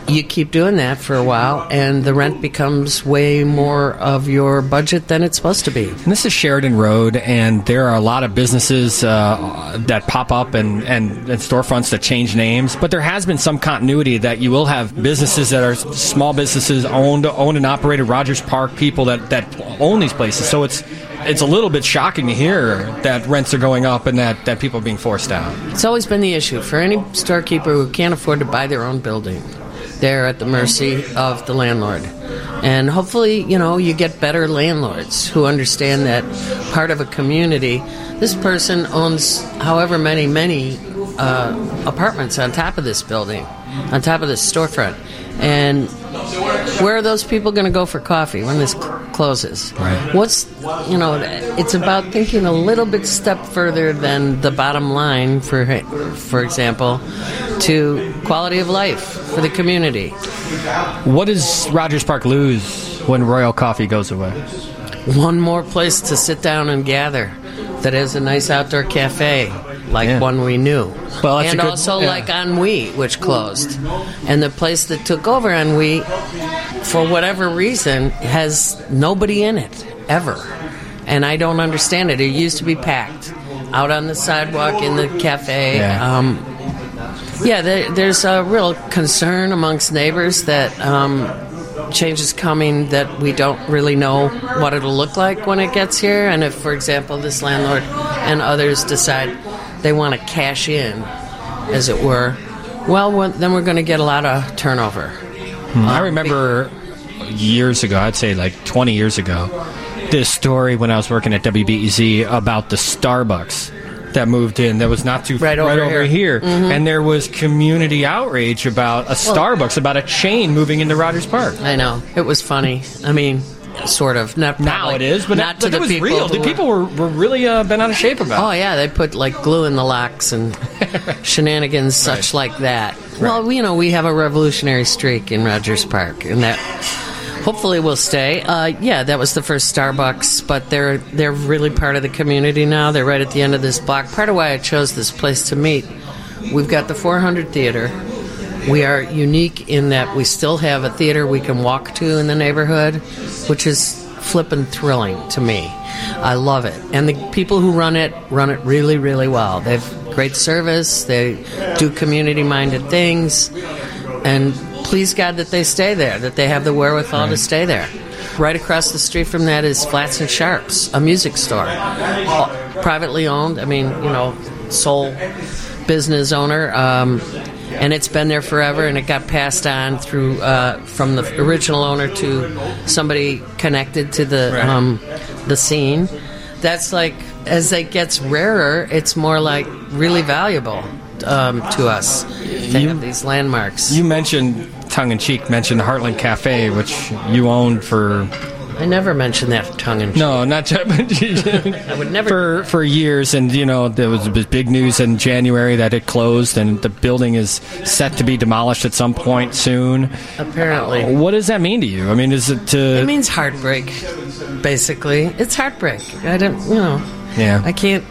Speaker 9: you keep doing that for a while, and the rent becomes way more of your budget than it's supposed to be.
Speaker 3: And this is Sheridan Road, and there are a lot of businesses that pop up and storefronts that change names. But there has been some continuity that you will have businesses that are small businesses owned and operated, Rogers Park people that own these places. So it's a little bit shocking to hear that rents are going up and that people are being forced out.
Speaker 9: It's always been the issue for any storekeeper who can't afford to buy their own building. They're at the mercy of the landlord. And hopefully, you get better landlords who understand that part of a community. This person owns however many apartments on top of this building, on top of this storefront. And where are those people going to go for coffee when this closes?
Speaker 3: Right.
Speaker 9: It's about thinking a little bit step further than the bottom line, for example, to quality of life for the community.
Speaker 3: What does Rogers Park lose when Royal Coffee goes away?
Speaker 9: One more place to sit down and gather that has a nice outdoor cafe like one we knew.
Speaker 3: Well,
Speaker 9: and also like Ennui, which closed. And the place that took over Ennui, for whatever reason, has nobody in it, ever. And I don't understand it. It used to be packed out on the sidewalk in the cafe. There's a real concern amongst neighbors that change is coming, that we don't really know what it'll look like when it gets here. And if, for example, this landlord and others decide they want to cash in, as it were, then we're going to get a lot of turnover.
Speaker 3: I remember years ago, I'd say like 20 years ago, this story when I was working at WBEZ about the Starbucks that moved in that was not too
Speaker 9: right over
Speaker 3: here.
Speaker 9: Mm-hmm.
Speaker 3: And there was community outrage about a Starbucks, about a chain moving into Rogers Park.
Speaker 9: I know. It was funny. I mean, sort of. Not
Speaker 3: now it is, but
Speaker 9: not to the
Speaker 3: it was
Speaker 9: people.
Speaker 3: Real. The people were really been out of shape about it.
Speaker 9: Oh, yeah. They put like glue in the locks and shenanigans such like that. Right. Well, we have a revolutionary streak in Rogers Park, and that hopefully will stay. That was the first Starbucks, but they're really part of the community now. They're right at the end of this block. Part of why I chose this place to meet, we've got the 400 Theater. We are unique in that we still have a theater we can walk to in the neighborhood, which is flippin' thrilling to me. I love it. And the people who run it really, really well. They have great service. They do community-minded things. And please God that they stay there, that they have the wherewithal to stay there. Right across the street from that is Flats and Sharps, a music store. Privately owned, sole business owner. And it's been there forever, and it got passed on through from the original owner to somebody connected to the scene. That's like, as it gets rarer, it's more like really valuable to us to have these landmarks.
Speaker 3: You mentioned, tongue-in-cheek, Heartland Cafe, which you owned for...
Speaker 9: I never mentioned that tongue-in-cheek.
Speaker 3: No, not
Speaker 9: I would never.
Speaker 3: For years, and there was big news in January that it closed, and the building is set to be demolished at some point soon.
Speaker 9: Apparently.
Speaker 3: What does that mean to you? I mean, is it to...
Speaker 9: It means heartbreak, basically. It's heartbreak. I don't,
Speaker 3: Yeah.
Speaker 9: I can't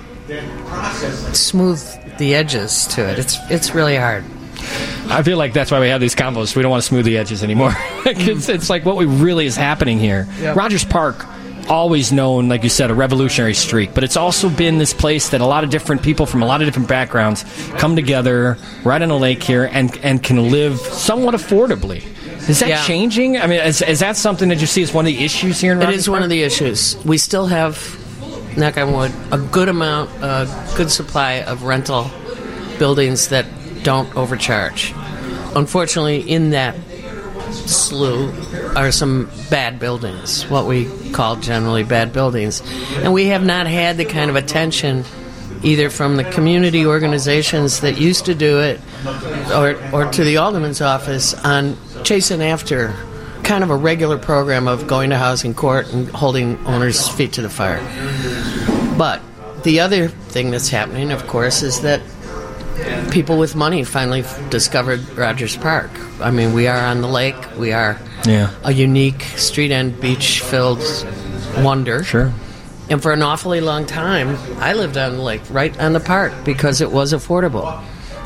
Speaker 9: smooth the edges to it. It's really hard.
Speaker 3: I feel like that's why we have these combos. We don't want to smooth the edges anymore. It's like what really is happening here. Yep. Rogers Park, always known, like you said, a revolutionary streak, but it's also been this place that a lot of different people from a lot of different backgrounds come together right on a lake here and can live somewhat affordably. Is that changing? I mean, is that something that you see as one of the issues here in Rogers Park?
Speaker 9: It is one of the issues. We still have, knock on wood, a good supply of rental buildings that don't overcharge. Unfortunately, in that slew are some bad buildings, what we call generally bad buildings. And we have not had the kind of attention either from the community organizations that used to do it or to the alderman's office on chasing after kind of a regular program of going to housing court and holding owners' feet to the fire. But the other thing that's happening, of course, is that people with money finally discovered Rogers Park. I mean, we are on the lake. We are a unique street-end, beach-filled wonder.
Speaker 3: Sure.
Speaker 9: And for an awfully long time, I lived on the lake, right on the park, because it was affordable.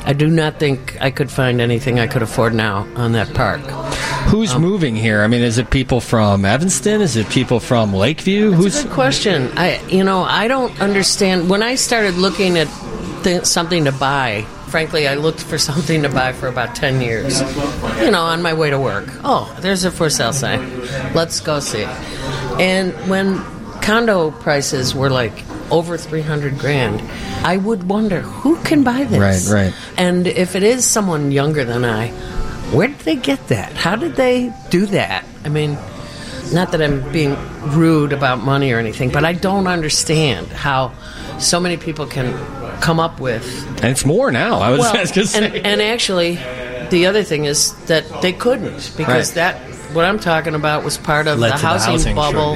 Speaker 9: I do not think I could find anything I could afford now on that park.
Speaker 3: Who's moving here? I mean, is it people from Evanston? Is it people from Lakeview?
Speaker 9: That's a good question. I don't understand. When I started looking at something to buy, frankly, I looked for something to buy for about 10 years. On my way to work. Oh, there's a for sale sign. Let's go see. And when condo prices were like over $300,000, I would wonder, who can buy this?
Speaker 3: Right.
Speaker 9: And if it is someone younger than I, where did they get that? How did they do that? I mean, not that I'm being rude about money or anything, but I don't understand how so many people can come up with.
Speaker 3: And it's more now. I was going to say.
Speaker 9: And actually, the other thing is that they couldn't, because what I'm talking about was part of the housing bubble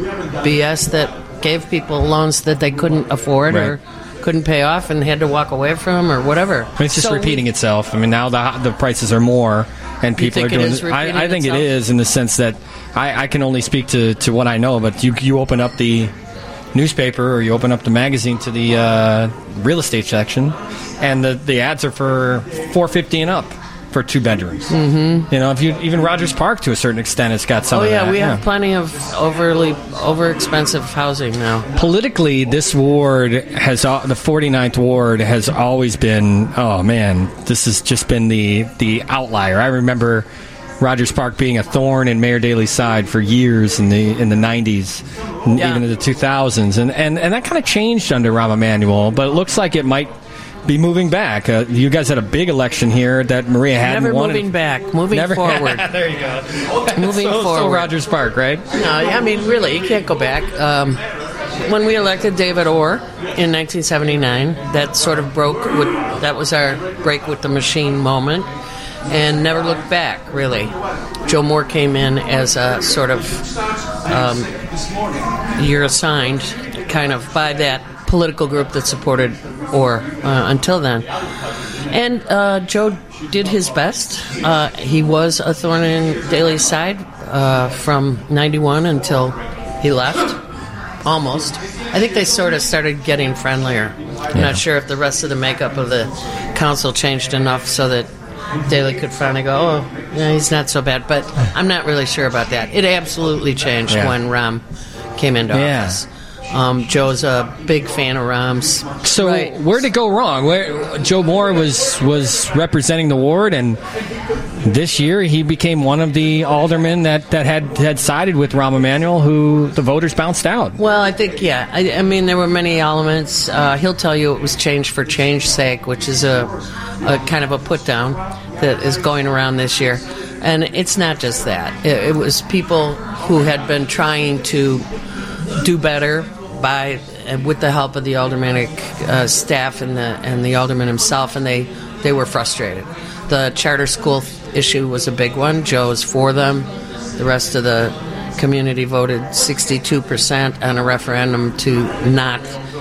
Speaker 9: BS that gave people loans that they couldn't afford or couldn't pay off and had to walk away from or whatever.
Speaker 3: I mean, it's just repeating itself. I mean, now the prices are more, and people are doing. I think it is, in the sense that I can only speak to what I know. But you open up the newspaper or you open up the magazine to the real estate section, and the ads are for $450 and up for 2 bedrooms.
Speaker 9: Mm-hmm.
Speaker 3: If you even Rogers Park to a certain extent, it's got some.
Speaker 9: Oh
Speaker 3: of
Speaker 9: yeah,
Speaker 3: that.
Speaker 9: we have plenty of over expensive housing now.
Speaker 3: Politically, this ward the 49th ward has always been. Oh man, this has just been the outlier. I remember Rogers Park being a thorn in Mayor Daley's side for years in the 90s, even in the 2000s, and that kind of changed under Rahm Emanuel. But it looks like it might be moving back. You guys had a big election here that Maria hadn't won.
Speaker 9: Never moving back, moving forward.
Speaker 3: There you go.
Speaker 9: Moving forward.
Speaker 3: So Rogers Park, right?
Speaker 9: No, I mean, really, you can't go back. When we elected David Orr in 1979, that sort of that was our break with the machine moment, and never looked back, really. Joe Moore came in as a sort of, you're assigned kind of by that political group that supported Orr until then. And Joe did his best. He was a thorn in Daley's side from 91 until he left, almost. I think they sort of started getting friendlier. I'm not sure if the rest of the makeup of the council changed enough so that Daley could finally go, oh, yeah, he's not so bad. But I'm not really sure about that. It absolutely changed when Rahm came into office. Joe's a big fan of Rahm's.
Speaker 3: So where did it go wrong? Joe Moore was representing the ward, and this year he became one of the aldermen that had sided with Rahm Emanuel, who the voters bounced out.
Speaker 9: Well, I think, I mean, there were many elements. He'll tell you it was change for change's sake, which is a kind of a put-down that is going around this year. And it's not just that. It was people who had been trying to do better with the help of the aldermanic staff and the alderman himself, and they were frustrated. The charter school issue was a big one. Joe is for them. The rest of the community voted 62% on a referendum to not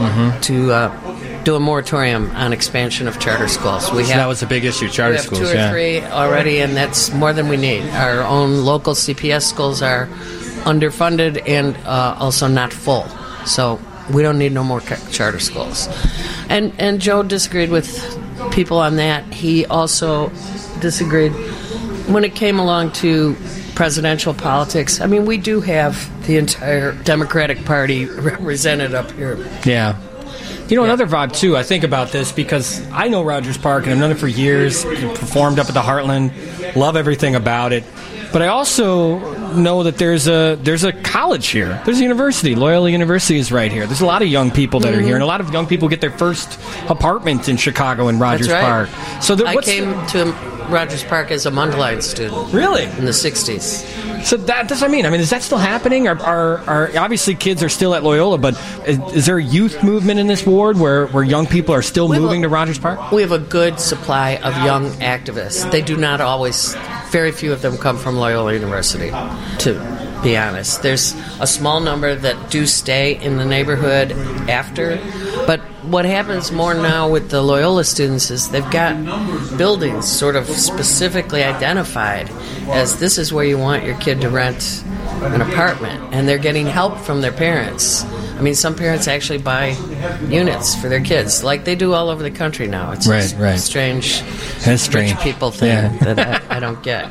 Speaker 9: do a moratorium on expansion of charter schools.
Speaker 3: So that was a big issue, charter schools.
Speaker 9: We have 2 or 3 already, and that's more than we need. Our own local CPS schools are underfunded and also not full. So we don't need no more charter schools. And Joe disagreed with people on that. He also disagreed when it came along to presidential politics. I mean, we do have the entire Democratic Party represented up here.
Speaker 3: Yeah. Another vibe, too, I think about this, because I know Rogers Park, and I've known it for years, performed up at the Heartland, love everything about it. But I also know that there's a college here. There's a university. Loyola University is right here. There's a lot of young people that are here, and a lot of young people get their first apartment in Chicago in Rogers Park. So
Speaker 9: I came to Rogers Park as a Mundelein student.
Speaker 3: Really?
Speaker 9: In the 60s.
Speaker 3: So that's what I mean. Is that still happening? Are obviously kids are still at Loyola, but is there a youth movement in this ward where young people are still moving to Rogers Park?
Speaker 9: We have a good supply of young activists. They do not always, very few of them come from Loyola University, to be honest. There's a small number that do stay in the neighborhood after, but what happens more now with the Loyola students is they've got buildings sort of specifically identified as this is where you want your kid to rent an apartment, and they're getting help from their parents I mean, some parents actually buy units for their kids, like they do all over the country now. It's a strange,
Speaker 3: That's strange.
Speaker 9: rich people thing that I don't get.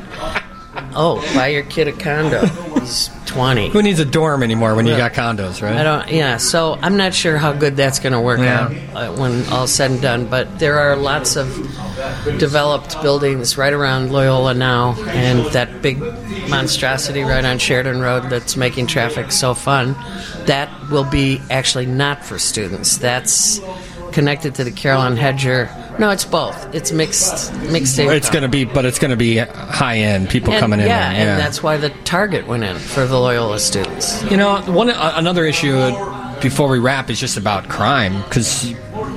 Speaker 9: Oh, buy your kid a condo. He's 20.
Speaker 3: Who needs a dorm anymore when you got condos, right?
Speaker 9: I don't. Yeah, so I'm not sure how good that's going to work out when all's said and done. But there are lots of developed buildings right around Loyola now, and that big monstrosity right on Sheridan Road that's making traffic so fun. That will be actually not for students. That's connected to the Carolyn Hedger. No, it's both. It's mixed income.
Speaker 3: It's going to be high end people coming in.
Speaker 9: Yeah, and that's why the Target went in for the Loyola students.
Speaker 3: You know, another issue before we wrap is just about crime, because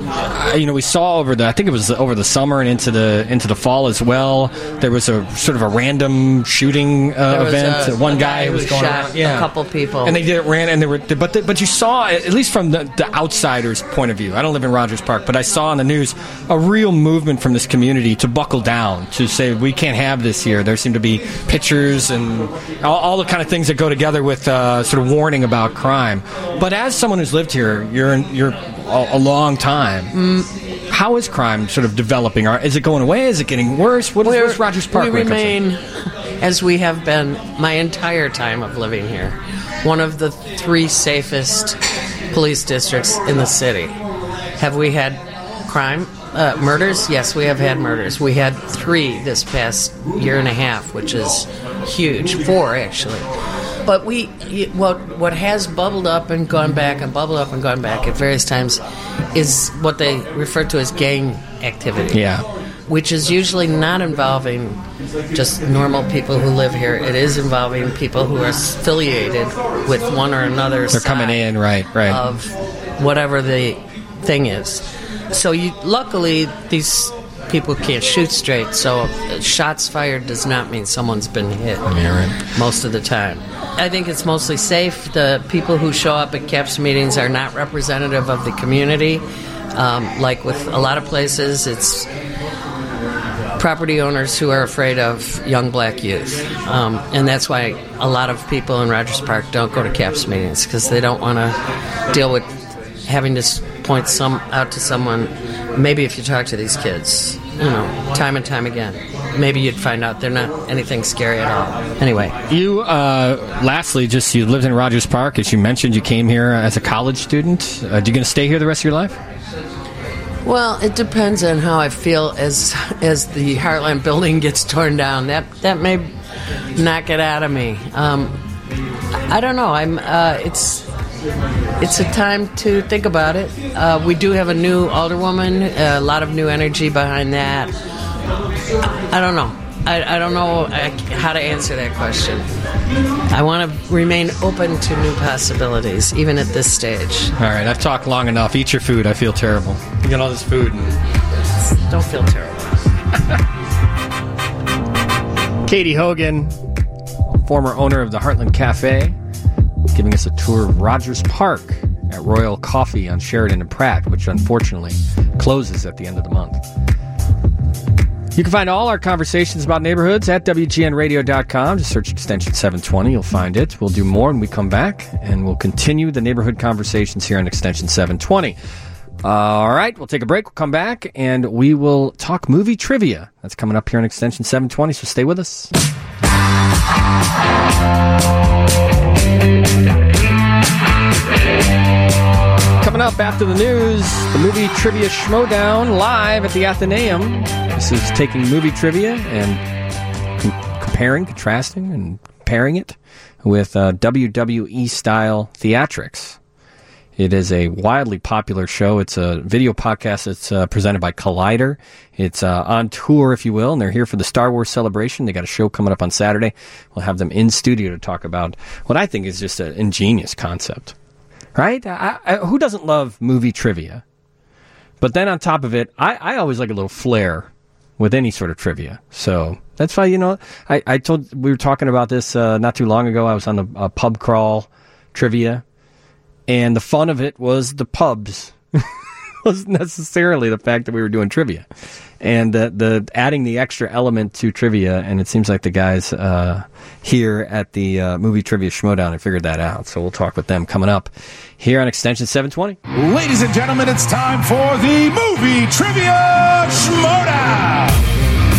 Speaker 3: we saw over the summer and into the fall as well. There was a sort of a random shooting event. One guy who was going
Speaker 9: shot
Speaker 3: around,
Speaker 9: a couple people,
Speaker 3: and they did it and they were. But you saw, at least from the outsider's point of view. I don't live in Rogers Park, but I saw on the news a real movement from this community to buckle down, to say we can't have this here. There seem to be pictures and all the kind of things that go together with sort of warning about crime. But as someone who's lived here, you're a long time. How is crime sort of developing? Is it going away? Is it getting worse? Where's Rogers Park?
Speaker 9: We remain, as we have been my entire time of living here, one of the 3 safest police districts in the city. Have we had crime? Murders? Yes, we have had murders. We had 3 this past year and a half, which is huge. 4, actually. But what has bubbled up and gone back and bubbled up and gone back at various times is what they refer to as gang activity.
Speaker 3: Yeah.
Speaker 9: Which is usually not involving just normal people who live here. It is involving people who are affiliated with one or another
Speaker 3: They're coming in, right.
Speaker 9: Of whatever the thing is. So luckily, these people can't shoot straight, so shots fired does not mean someone's been hit most of the time. I think it's mostly safe. The people who show up at CAPS meetings are not representative of the community. Like with a lot of places, it's property owners who are afraid of young black youth. And that's why a lot of people in Rogers Park don't go to CAPS meetings, because they don't want to deal with having to point out to someone. Maybe if you talk to these kids, time and time again, maybe you'd find out they're not anything scary at all. Anyway.
Speaker 3: You, lastly, you lived in Rogers Park. As you mentioned, you came here as a college student. Are you going to stay here the rest of your life?
Speaker 9: Well, it depends on how I feel as the Heartland building gets torn down. That may knock it out of me. I don't know. It's a time to think about it. We do have a new alderwoman, a lot of new energy behind that. I don't know. I don't know how to answer that question. I want to remain open to new possibilities, even at this stage.
Speaker 3: All right, I've talked long enough. Eat your food. I feel terrible. You got all this food.
Speaker 9: Don't feel terrible.
Speaker 3: Katie Hogan, former owner of the Heartland Cafe, giving us a tour of Rogers Park at Royal Coffee on Sheridan and Pratt, which unfortunately closes at the end of the month. You can find all our conversations about neighborhoods at WGNradio.com. Just search extension 720. You'll find it. We'll do more when we come back, and we'll continue the neighborhood conversations here on extension 720. All right, we'll take a break. We'll come back, and we will talk movie trivia. That's coming up here on extension 720, so stay with us. Coming up after the news, the movie Trivia Schmodown live at the Athenaeum. This is taking movie trivia and contrasting and pairing it with WWE-style theatrics. It is a wildly popular show. It's a video podcast that's presented by Collider. It's on tour, if you will, and they're here for the Star Wars celebration. They got a show coming up on Saturday. We'll have them in studio to talk about what I think is just an ingenious concept. Right? Who doesn't love movie trivia? But then on top of it, I always like a little flair with any sort of trivia. So that's why, we were talking about this not too long ago. I was on the pub crawl trivia, and the fun of it was the pubs. was necessarily the fact that we were doing trivia. And the adding the extra element to trivia, and it seems like the guys here at the Movie Trivia Schmodown have figured that out. So we'll talk with them coming up here on Extension 720.
Speaker 4: Ladies and gentlemen, it's time for the Movie Trivia Schmodown.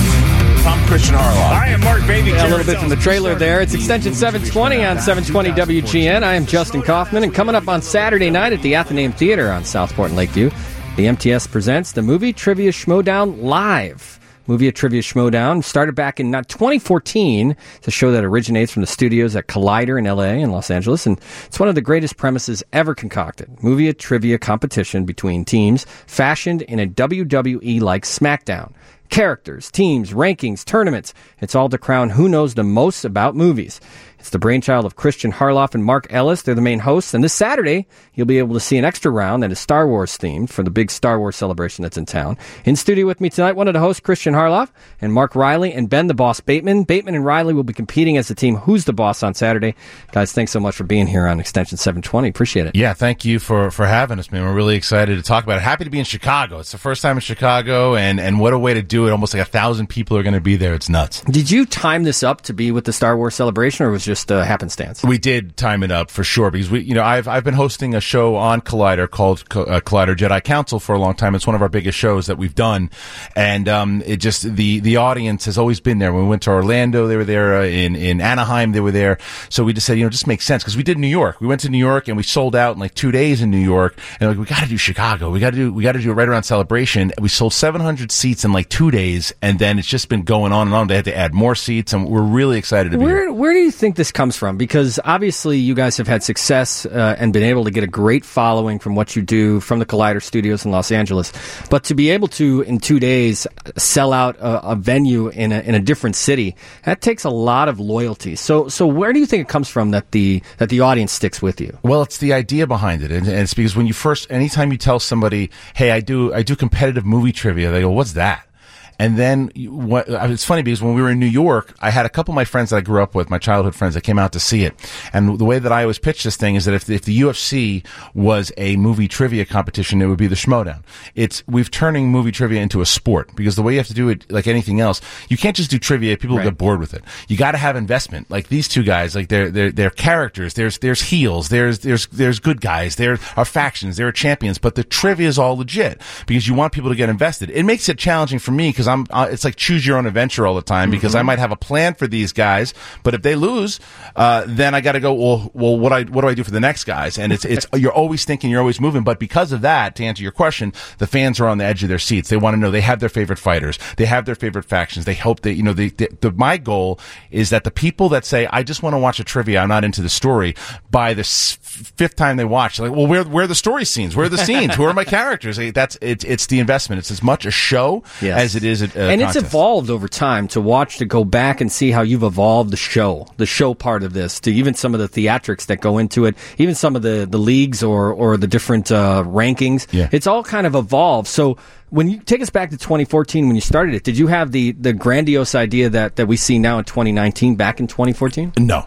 Speaker 4: I'm Christian Harloff. I am Mark Baby.
Speaker 3: A little bit from the trailer there. It's Extension 720 on 720 WGN. I am Justin Kaufman, and coming up on Saturday night at the Athenaeum Theater on Southport and Lakeview, the MTS presents the Movie Trivia Schmodown Live. Movie Trivia Schmodown started back in 2014. It's a show that originates from the studios at Collider in LA and Los Angeles, and it's one of the greatest premises ever concocted. Movie trivia competition between teams fashioned in a WWE-like SmackDown. Characters, teams, rankings, tournaments. It's all to crown who knows the most about movies. It's the brainchild of Christian Harloff and Mark Ellis. They're the main hosts. And this Saturday, you'll be able to see an extra round that is Star Wars themed for the big Star Wars celebration that's in town. In studio with me tonight, one of the hosts, Christian Harloff, and Mark Riley and Ben the Boss Bateman. Bateman and Riley will be competing as the team Who's the Boss on Saturday. Guys, thanks so much for being here on Extension 720. Appreciate it.
Speaker 10: Yeah, thank you for having us, man. We're really excited to talk about it. Happy to be in Chicago. It's the first time in Chicago, and what a way to do it. Almost like 1,000 people are going to be there. It's nuts.
Speaker 3: Did you time this up to be with the Star Wars celebration, or was it just happenstance?
Speaker 10: We did time it up for sure because I've been hosting a show on Collider called Collider Jedi Council for a long time. It's one of our biggest shows that we've done, and it just the audience has always been there. When we went to Orlando, they were there. In Anaheim, they were there. So we just said, just makes sense because we did New York. We went to New York and we sold out in like 2 days in New York, and we got to do Chicago. We got to do it right around Celebration. We sold 700 seats in like 2 days, and then it's just been going on and on. They had to add more seats, and we're really excited to be here.
Speaker 3: Where do you think this comes from? Because obviously you guys have had success and been able to get a great following from what you do from the Collider Studios in Los Angeles. But to be able to, in 2 days, sell out a venue in a different city, that takes a lot of loyalty. So where do you think it comes from that the audience sticks with you?
Speaker 10: Well, it's the idea behind it. And it's because when anytime you tell somebody, hey, I do competitive movie trivia, they go, what's that? And then it's funny because when we were in New York, I had a couple of my friends that I grew up with, my childhood friends, that came out to see it. And the way that I always pitch this thing is that if the UFC was a movie trivia competition, it would be the Schmodown. We've turning movie trivia into a sport because the way you have to do it, like anything else, you can't just do trivia. People get bored with it. You got to have investment. Like these two guys, like they're characters. There's heels. There's good guys. There are factions. There are champions. But the trivia is all legit because you want people to get invested. It makes it challenging for me because it's like choose your own adventure all the time because I might have a plan for these guys, but if they lose, then I got to go, well, what do I do for the next guys? And it's you're always thinking, you're always moving. But because of that, to answer your question, the fans are on the edge of their seats. They want to know, they have their favorite fighters. They have their favorite factions. They hope that, my goal is that the people that say, I just want to watch a trivia, I'm not into the story, by the fifth time they watch, they're like, well, where are the story scenes? Where are the scenes? Who are my characters? It's the investment. It's as much a show as it is
Speaker 3: and
Speaker 10: contest.
Speaker 3: It's evolved over time to go back and see how you've evolved the show part of this, to even some of the theatrics that go into it, even some of the leagues or the different rankings. Yeah. It's all kind of evolved. So when you take us back to 2014 when you started it, did you have the grandiose idea that we see now in 2019 back in 2014?
Speaker 10: No.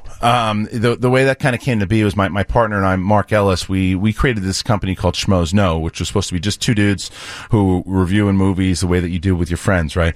Speaker 10: The way that kind of came to be was my partner and I, Mark Ellis, we created this company called Schmoes Know, which was supposed to be just two dudes who reviewing movies the way that you do with your friends, right?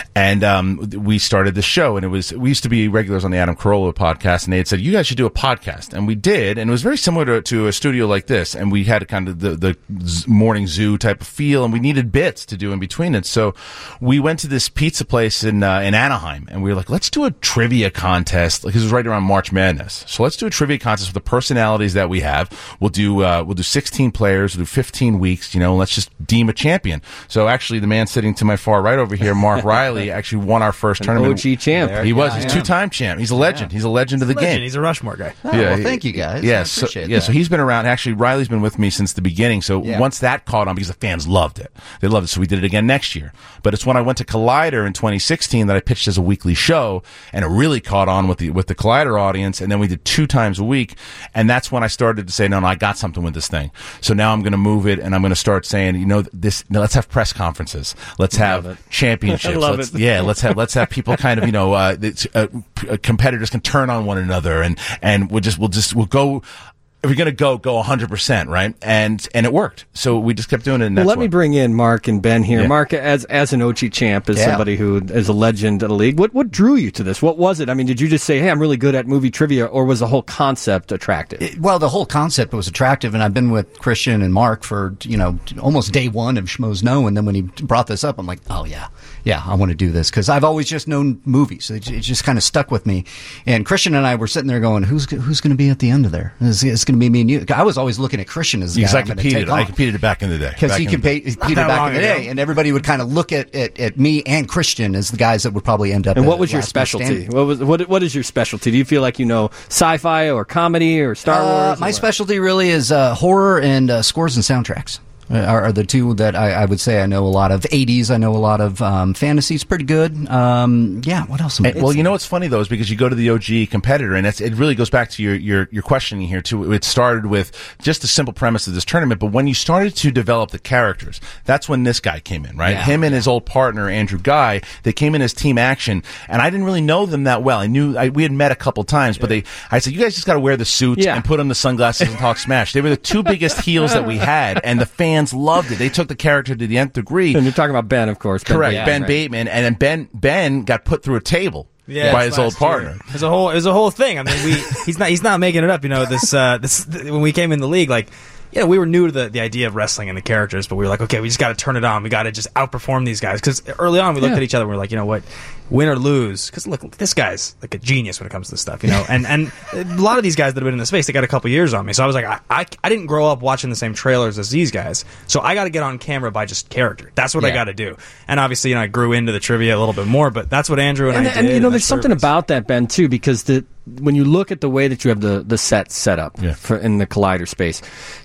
Speaker 10: And we started this show, and we used to be regulars on the Adam Carolla podcast, and they had said, you guys should do a podcast. And we did, and it was very similar to a studio like this, and we had kind of the morning zoo type of feel, and we needed bits to do in between it. So we went to this pizza place in Anaheim, and we were like, let's do a trivia contest. Like, this was right around March Madness. So let's do a trivia contest with the personalities that we have. We'll do 16 players, we'll do 15 weeks, let's just deem a champion. So actually the man sitting to my far right over here, Mark Riley, actually won our first tournament.
Speaker 3: OG champ.
Speaker 10: He was. He's two-time champ. He's a legend. He's a legend of the game.
Speaker 11: He's a Rushmore guy.
Speaker 5: Oh, well, thank you guys.
Speaker 10: Yeah,
Speaker 5: I appreciate that.
Speaker 10: Yeah, so he's been around. Actually, Riley's been with me since the beginning. So once that caught on, because the fans loved it. They loved it. So we did it again next year. But it's when I went to Collider in 2016 that I pitched as a weekly show, and it really caught on with the Collider audience. And then we did 2 times a week, and that's when I started to say, no, I got something with this thing. So now I'm going to move it, and I'm going to start saying, let's have press conferenls. Let's have championships.
Speaker 3: I love it.
Speaker 10: Yeah, let's have people kind of, competitors can turn on one another, and we'll go if you're going to go 100%, right? And it worked. So we just kept doing it. And
Speaker 3: Well, let me bring in Mark and Ben here.
Speaker 10: Yeah.
Speaker 3: Mark, as an Ochi champ, as somebody who is a legend of the league, what drew you to this? What was it? I mean, did you just say, hey, I'm really good at movie trivia, or was the whole concept attractive?
Speaker 11: Well, the whole concept was attractive, and I've been with Christian and Mark for, almost day one of Schmoes Know, and then when he brought this up, I'm like, oh, yeah, I want to do this, because I've always just known movies. It just kind of stuck with me. And Christian and I were sitting there going, who's going to be at the end of there? It's going to be me and you. I was always looking at Christian as the guy I'm going to take on.
Speaker 10: I competed back in the day.
Speaker 11: Because he competed back in the day, and everybody would kind of look at me and Christian as the guys that would probably end up.
Speaker 3: And what was your specialty? What is your specialty? Do you feel like you know sci-fi or comedy or Star Wars?
Speaker 11: My specialty really is horror and scores and soundtracks. Are the two that I would say I know a lot of. 80s, I know a lot of fantasy. It's pretty good. What else?
Speaker 10: Well, you know what's funny though is because you go to the OG competitor, and it really goes back to your questioning here too. It started with just the simple premise of this tournament, but when you started to develop the characters, that's when this guy came in, right?
Speaker 11: Yeah.
Speaker 10: Him and his old partner Andrew Guy, they came in as Team Action, and I didn't really know them that well. We had met a couple times, but I said, you guys just got to wear the suits and put on the sunglasses and talk Smash. They were the two biggest heels that we had, and the fans loved it. They took the character to the nth degree.
Speaker 3: And you're talking about Ben, of course.
Speaker 10: Correct, Ben Bateman, and then Ben got put through a table by his old partner.
Speaker 12: It was a whole thing. I mean, he's not making it up. This when we came in the league, we were new to the idea of wrestling and the characters, but we were like, okay, we just got to turn it on. We got to just outperform these guys, because early on we looked at each other and we were like, you know what, win or lose, because look, this guy's like a genius when it comes to this stuff, and a lot of these guys that have been in the space, they got a couple years on me, so I was like, I didn't grow up watching the same trailers as these guys, so I got to get on camera by just character. That's what I got to do. And obviously, I grew into the trivia a little bit more, but that's what Andrew and I did.
Speaker 3: And there's something about that, Ben, too, because when you look at the way that you have the set up in the Collider space,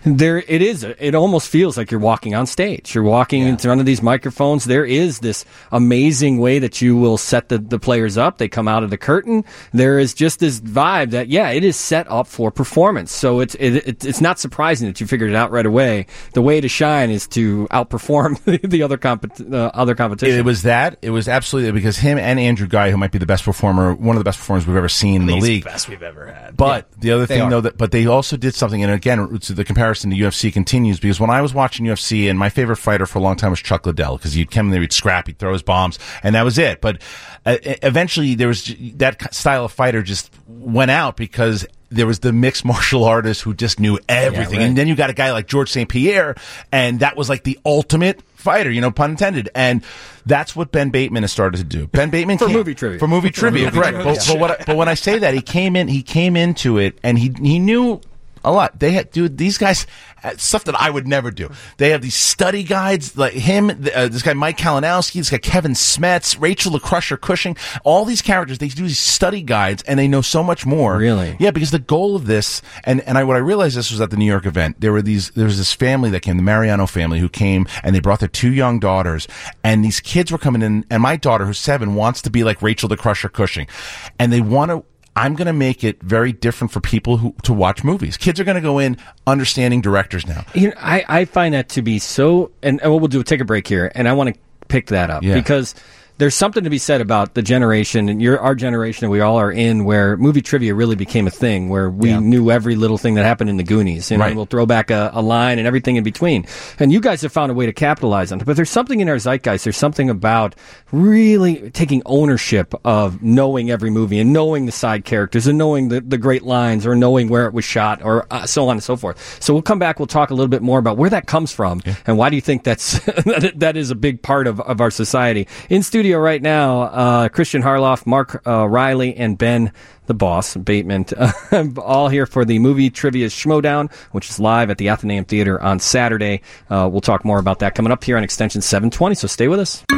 Speaker 3: it almost feels like you're walking on stage. You're walking in front of these microphones. There is this amazing way that you will set the players up. They come out of the curtain. There is just this vibe that, it is set up for performance. So it's not surprising that you figured it out right away. The way to shine is to outperform the other competition.
Speaker 10: It was that. It was absolutely, because him and Andrew Guy, who might be the best performer, one of the best performers we've ever seen in the league.
Speaker 12: The best we've ever had.
Speaker 10: But the other thing, though, but they also did something, and again, the comparison to UFC continues, because when I was watching UFC, and my favorite fighter for a long time was Chuck Liddell, because he'd come in there, he'd scrap, he'd throw his bombs, and that was it. But eventually, there was that style of fighter just went out, because there was the mixed martial artist who just knew everything. Yeah, right. And then you got a guy like George St. Pierre, and that was like the ultimate fighter, pun intended. And that's what Ben Bateman has started to do. Ben Bateman
Speaker 3: movie trivia.
Speaker 10: For movie trivia, correct. But when I say that, he came into it, and he knew a lot. They had, these guys, stuff that I would never do. They have these study guides, like him, this guy Mike Kalinowski, this guy Kevin Smets, Rachel the Crusher Cushing, all these characters, they do these study guides, and they know so much more.
Speaker 3: Really?
Speaker 10: Yeah, because the goal of this, what I realized this was at the New York event, there was this family that came, the Mariano family, who came, and they brought their 2 young daughters, and these kids were coming in, and my daughter, who's 7, wants to be like Rachel the Crusher Cushing, and I'm going to make it very different for people to watch movies. Kids are going to go in understanding directors now.
Speaker 3: I find that to be so, and what we'll do, take a break here, and I want to pick that up because there's something to be said about the generation, and our generation that we all are in, where movie trivia really became a thing, where we knew every little thing that happened in the Goonies, and we'll throw back a line and everything in between. And you guys have found a way to capitalize on it. But there's something in our zeitgeist, there's something about really taking ownership of knowing every movie and knowing the side characters and knowing the great lines, or knowing where it was shot, or so on and so forth. So we'll come back, we'll talk a little bit more about where that comes from, and why do you think that is a big part of our society. In studio right now, Christian Harloff, Mark Riley, and Ben the Boss Bateman, all here for the Movie Trivia Schmoedown, which is live at the Athenaeum Theater on Saturday. We'll talk more about that coming up here on Extension 720, so stay with us.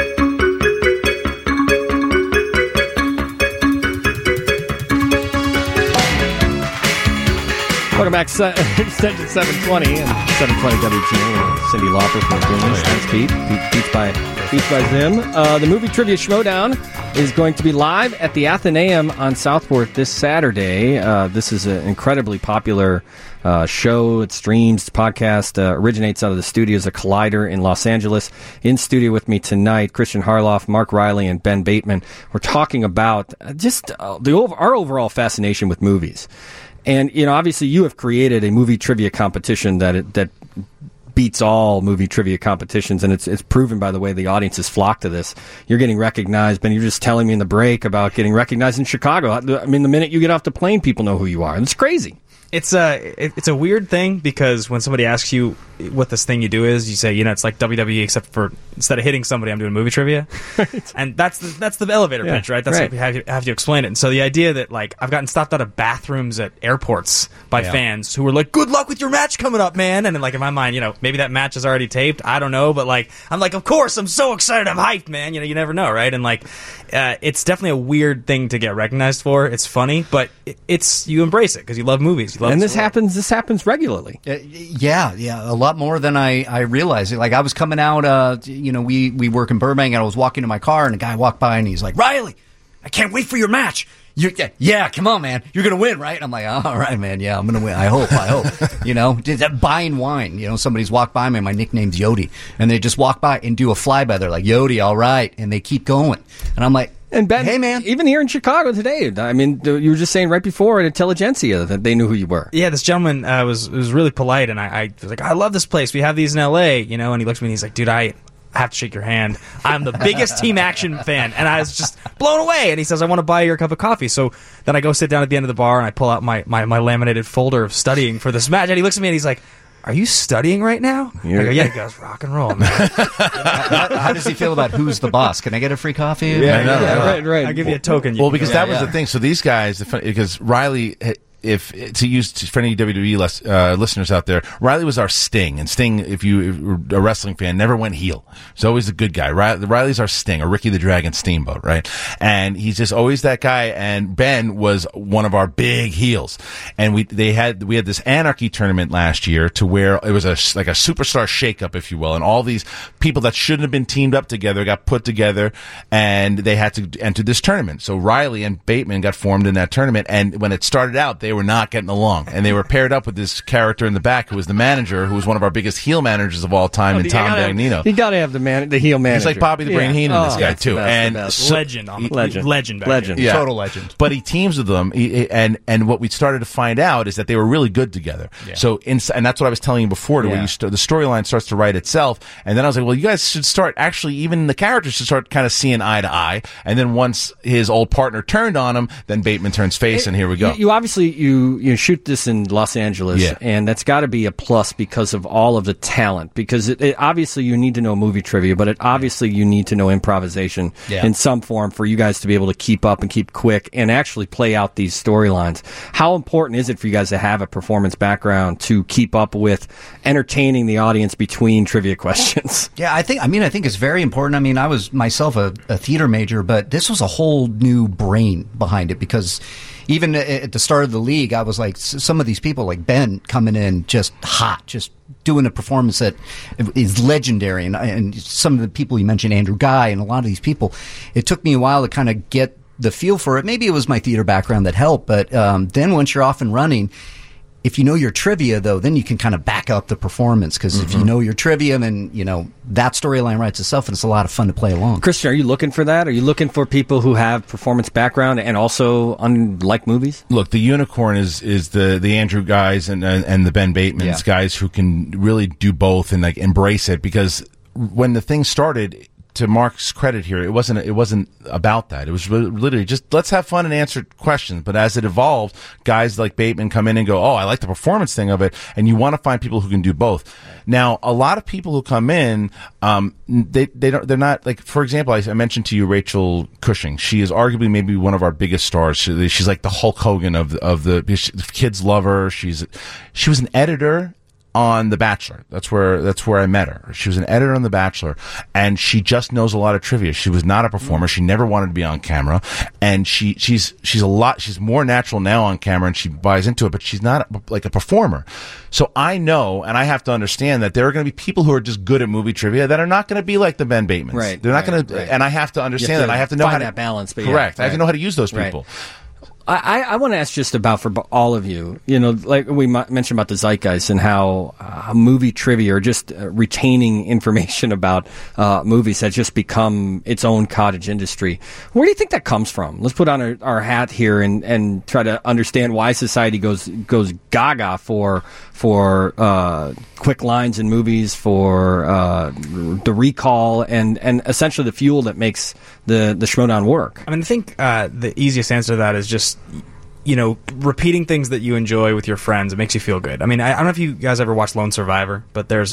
Speaker 3: Welcome back, Extension 720 and 720 WGN. Cindy Lauper from the Goonies. Thanks, Pete. Beats by Zim. The Movie Trivia Schmoedown is going to be live at the Athenaeum on Southport this Saturday. This is an incredibly popular show. It streams, podcast, originates out of the studios of Collider in Los Angeles. In studio with me tonight, Christian Harloff, Mark Riley, and Ben Bateman. We're talking about just our overall fascination with movies. And, obviously you have created a movie trivia competition that beats all movie trivia competitions, and it's proven by the way the audiences flock to this. You're getting recognized, Ben. You're just telling me in the break about getting recognized in Chicago. I mean, the minute you get off the plane, people know who you are. And it's crazy.
Speaker 12: It's a weird thing because when somebody asks you what this thing you do is, you say, it's like WWE, except for instead of hitting somebody, I'm doing movie trivia. And that's the elevator pitch, right? That's what we have to explain it. And so the idea that, like, I've gotten stopped out of bathrooms at airports by fans who were like, good luck with your match coming up, man. And then, like, in my mind, maybe that match is already taped. I don't know. But, like, I'm like, of course, I'm so excited. I'm hyped, man. You never know, right? And, like, it's definitely a weird thing to get recognized for. It's funny, but you embrace it because you love movies.
Speaker 3: And this happens regularly.
Speaker 11: Yeah, a lot more than I realized. Like, I was coming out, we work in Burbank, and I was walking to my car, and a guy walked by, and he's like, Riley, I can't wait for your match. Yeah, come on, man. You're going to win, right? I'm like, all right, man. Yeah, I'm going to win. I hope. Buying wine. Somebody's walked by me. My nickname's Yodi. And they just walk by and do a flyby. They're like, Yodi, all right. And they keep going. And I'm like,
Speaker 3: and Ben,
Speaker 11: hey, man.
Speaker 3: Even here in Chicago today, I mean, you were just saying right before at Intelligentsia that they knew who you were.
Speaker 12: Yeah, this gentleman was really polite, and I was like, I love this place. We have these in L.A., and he looks at me and he's like, dude, I have to shake your hand. I'm the biggest Team Action fan. And I was just blown away. And he says, I want to buy your cup of coffee. So then I go sit down at the end of the bar, and I pull out my laminated folder of studying for this match. And he looks at me and he's like, are you studying right now? I go, yeah. He goes, rock and roll, man.
Speaker 11: How does he feel about Who's the Boss? Can I get a free coffee?
Speaker 12: Yeah, right. I'll give you a token.
Speaker 10: Well, because that was the thing. So these guys, because Riley... for any WWE listeners out there, Riley was our Sting, and Sting, if you were a wrestling fan, never went heel. He's always the good guy. Riley's our Sting, a Ricky the Dragon Steamboat, right? And he's just always that guy. And Ben was one of our big heels. And we had this Anarchy tournament last year to where it was like a superstar shakeup, if you will, and all these people that shouldn't have been teamed up together got put together, and they had to enter this tournament. So Riley and Bateman got formed in that tournament, and when it started out, they were not getting along, and they were paired up with this character in the back who was the manager, who was one of our biggest heel managers of all time, and Tom Dagnino.
Speaker 3: You got to have the heel manager.
Speaker 10: He's like Bobby the Brain Heenan, this guy too,
Speaker 12: and legend,
Speaker 3: legend,
Speaker 10: yeah.
Speaker 12: Total legend.
Speaker 10: But he teams with them, and what we started to find out is that they were really good together. Yeah. So, and that's what I was telling you before. Where the storyline starts to write itself, and then I was like, well, you guys should start actually, even the characters should start kind of seeing eye to eye. And then once his old partner turned on him, then Bateman turns face, and here we go.
Speaker 3: You obviously. You shoot this in Los Angeles, and that's got to be a plus because of all of the talent. Because it obviously you need to know movie trivia, but obviously you need to know improvisation in some form for you guys to be able to keep up and keep quick and actually play out these storylines. How important is it for you guys to have a performance background to keep up with entertaining the audience between trivia questions?
Speaker 11: Yeah, I think it's very important. I mean, I was myself a theater major, but this was a whole new brain behind it because even at the start of the league, I was like, some of these people, like Ben, coming in just hot, just doing a performance that is legendary. And some of the people you mentioned, Andrew Guy, and a lot of these people, it took me a while to kind of get the feel for it. Maybe it was my theater background that helped, but then once you're off and running, if you know your trivia, though, then you can kind of back up the performance. Because if you know your trivia, then, that storyline writes itself, and it's a lot of fun to play along.
Speaker 3: Christian, are you looking for that? Are you looking for people who have performance background and also like movies?
Speaker 10: Look, the unicorn is the Andrew guys and the Ben Bateman's guys who can really do both and like embrace it. Because when the thing started, to Mark's credit here, it wasn't about that. It was literally just let's have fun and answer questions. But as it evolved, guys like Bateman come in and go, "Oh, I like the performance thing of it," and you want to find people who can do both. Now, a lot of people who come in, they're not like, for example, I mentioned to you Rachel Cushing. She is arguably maybe one of our biggest stars. She's like the Hulk Hogan of the kids love her. She was an editor on The Bachelor. That's where I met her. She was an editor on The Bachelor, and she just knows a lot of trivia. She was not a performer. She never wanted to be on camera, and she's more natural now on camera, and she buys into it, but she's not like a performer. So I know, and I have to understand that there are going to be people who are just good at movie trivia that are not going to be like the Ben Batemans.
Speaker 3: Right.
Speaker 10: They're not going to, and I have to understand that. I have to know how to
Speaker 3: that balance.
Speaker 10: Correct. I have to know how to use those people.
Speaker 3: I want to ask just about for all of you, like we mentioned about the zeitgeist and how movie trivia or just retaining information about movies has just become its own cottage industry. Where do you think that comes from? Let's put on our hat here and try to understand why society goes gaga for quick lines in movies, for the recall, and essentially the fuel that makes the Schmoedown work.
Speaker 12: I mean, I think the easiest answer to that is just, repeating things that you enjoy with your friends. It makes you feel good. I mean, I don't know if you guys ever watched Lone Survivor, but there's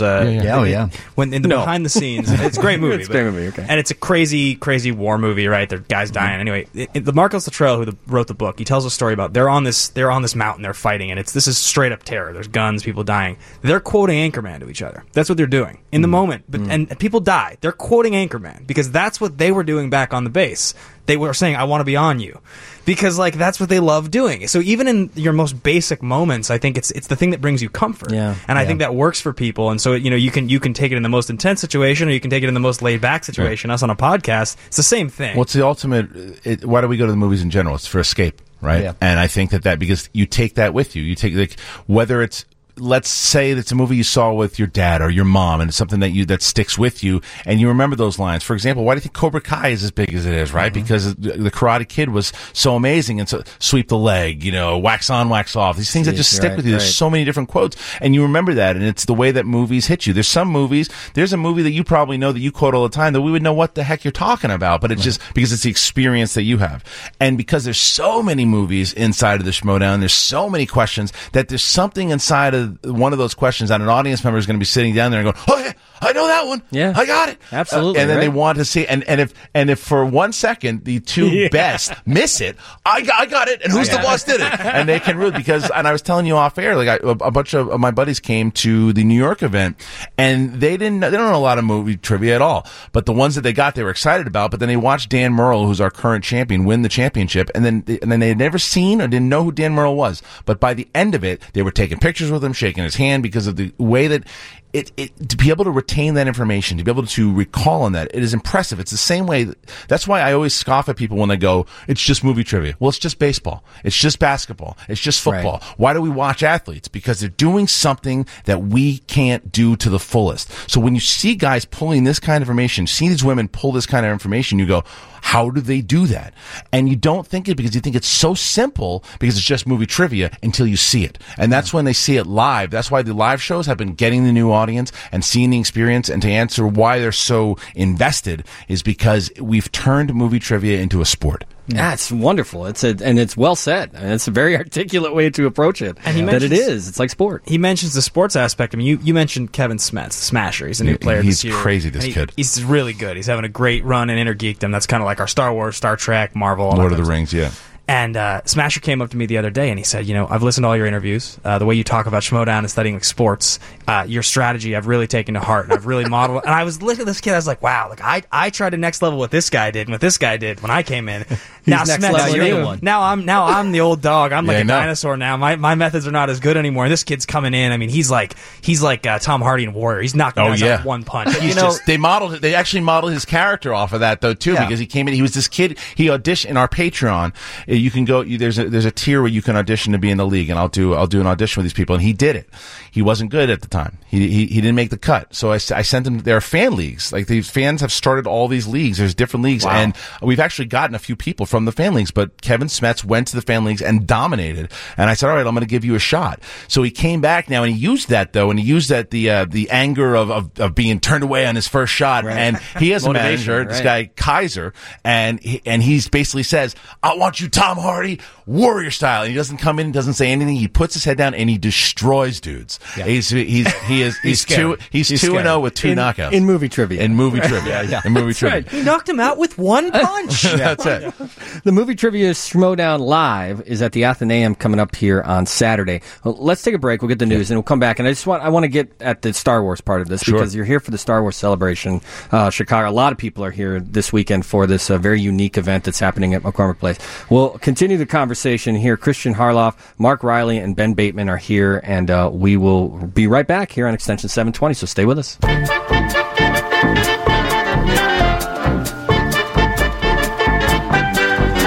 Speaker 12: when in the behind the scenes, it's a great movie.
Speaker 3: It's a great movie, okay.
Speaker 12: And it's a crazy, crazy war movie, right? There are guys dying. Anyway, the Marcos Luttrell, who wrote the book, he tells a story about they're on this mountain, they're fighting, and this is straight up terror. There's guns, people dying. They're quoting Anchorman to each other. That's what they're doing in the moment. But and people die. They're quoting Anchorman because that's what they were doing back on the base. They were saying, "I want to be on you," because that's what they love doing. So even in your most basic moments, I think it's the thing that brings you comfort.
Speaker 3: Yeah.
Speaker 12: And I think that works for people. And so you can take it in the most intense situation, or you can take it in the most laid back situation. Right. Us on a podcast, it's the same thing.
Speaker 10: Well, it's the ultimate. Why do we go to the movies in general? It's for escape, right? Yeah. And I think that because you take that with you. You take whether it's. Let's say it's a movie you saw with your dad or your mom, and it's something that sticks with you, and you remember those lines. For example, why do you think Cobra Kai is as big as it is, right? Mm-hmm. Because the Karate Kid was so amazing, and so sweep the leg, wax on, wax off. These things that just stick with you. There's so many different quotes, and you remember that, and it's the way that movies hit you. There's a movie that you probably know that you quote all the time that we would know what the heck you're talking about, but it's just because it's the experience that you have. And because there's so many movies inside of the Schmoedown, there's so many questions that there's something inside of one of those questions that an audience member is going to be sitting down there and going, "Oh yeah, I know that one.
Speaker 3: Yeah,
Speaker 10: I got it."
Speaker 3: Absolutely.
Speaker 10: And then they want to see, and if for 1 second the two best miss it, I got it, and who's the boss did it, and they can root and I was telling you off air, a bunch of my buddies came to the New York event, and they don't know a lot of movie trivia at all, but the ones that they got, they were excited about. But then they watched Dan Murrell, who's our current champion, win the championship, and then they had never seen or didn't know who Dan Murrell was. But by the end of it, they were taking pictures with him, shaking his hand, because of the way that to be able to retain that information, to be able to recall on that, it is impressive. It's the same way. That's why I always scoff at people when they go, "It's just movie trivia." Well, it's just baseball. It's just basketball. It's just football. Right. Why do we watch athletes? Because they're doing something that we can't do to the fullest. So when you see guys pulling this kind of information, see these women pull this kind of information, you go, how do they do that? And you don't think it because you think it's so simple because it's just movie trivia until you see it. And that's when they see it live. That's why the live shows have been getting the new audience and seeing the experience. And to answer why they're so invested is because we've turned movie trivia into a sport.
Speaker 3: Yeah, it's wonderful. And it's well said. I mean, it's a very articulate way to approach it. And it's like sport.
Speaker 12: He mentions the sports aspect. I mean, you mentioned Kevin Smets, the Smasher. He's a new player this year.
Speaker 10: He's crazy, this kid. He's
Speaker 12: really good. He's having a great run in Inner Geekdom. That's kind of like our Star Wars, Star Trek, Marvel.
Speaker 10: Lord of the Rings, yeah.
Speaker 12: And Smasher came up to me the other day and he said, I've listened to all your interviews. The way you talk about Schmoedown and studying sports, your strategy I've really taken to heart and I've really modeled it. And I was looking at this kid, I was like, wow, I tried to next level what this guy did and what this guy did when I came in. Now you're the one. Now I'm the old dog. I'm like a dinosaur now. My methods are not as good anymore. And this kid's coming in. I mean, he's like Tom Hardy in Warrior. He's knocking guys out with one punch.
Speaker 10: They actually modeled his character off of that though too, because he came in. He was this kid. He auditioned in our Patreon. You can go. There's a tier where you can audition to be in the league, and I'll do an audition with these people. And he did it. He wasn't good at the time. He didn't make the cut. So I sent him. There are fan leagues. Like these fans have started all these leagues. There's different leagues, and we've actually gotten a few people from the fan leagues. But Kevin Smets went to the fan leagues and dominated. And I said, all right, I'm going to give you a shot. So he came back now, and he used that though, and he used that the anger of being turned away on his first shot. Right. And he has a manager, this guy Kaiser, and he basically says, I want you, Tom Hardy, Warrior style. And he doesn't come in and doesn't say anything. He puts his head down and he destroys dudes. Yeah. He's 2-0 with 2 knockouts
Speaker 3: in movie trivia.
Speaker 10: In movie trivia, In movie trivia,
Speaker 8: right. He knocked him out with one punch.
Speaker 10: That's it.
Speaker 3: The movie trivia Schmoedown Live is at the Athenaeum coming up here on Saturday. Well, let's take a break. We'll get the news and we'll come back. And I want to get at the Star Wars part of this because you're here for the Star Wars celebration. Chicago. A lot of people are here this weekend for this very unique event that's happening at McCormick Place. We'll continue the conversation here. Christian Harloff, Mark Riley, and Ben Bateman are here, and we will be right back here on Extension 720, so stay with us.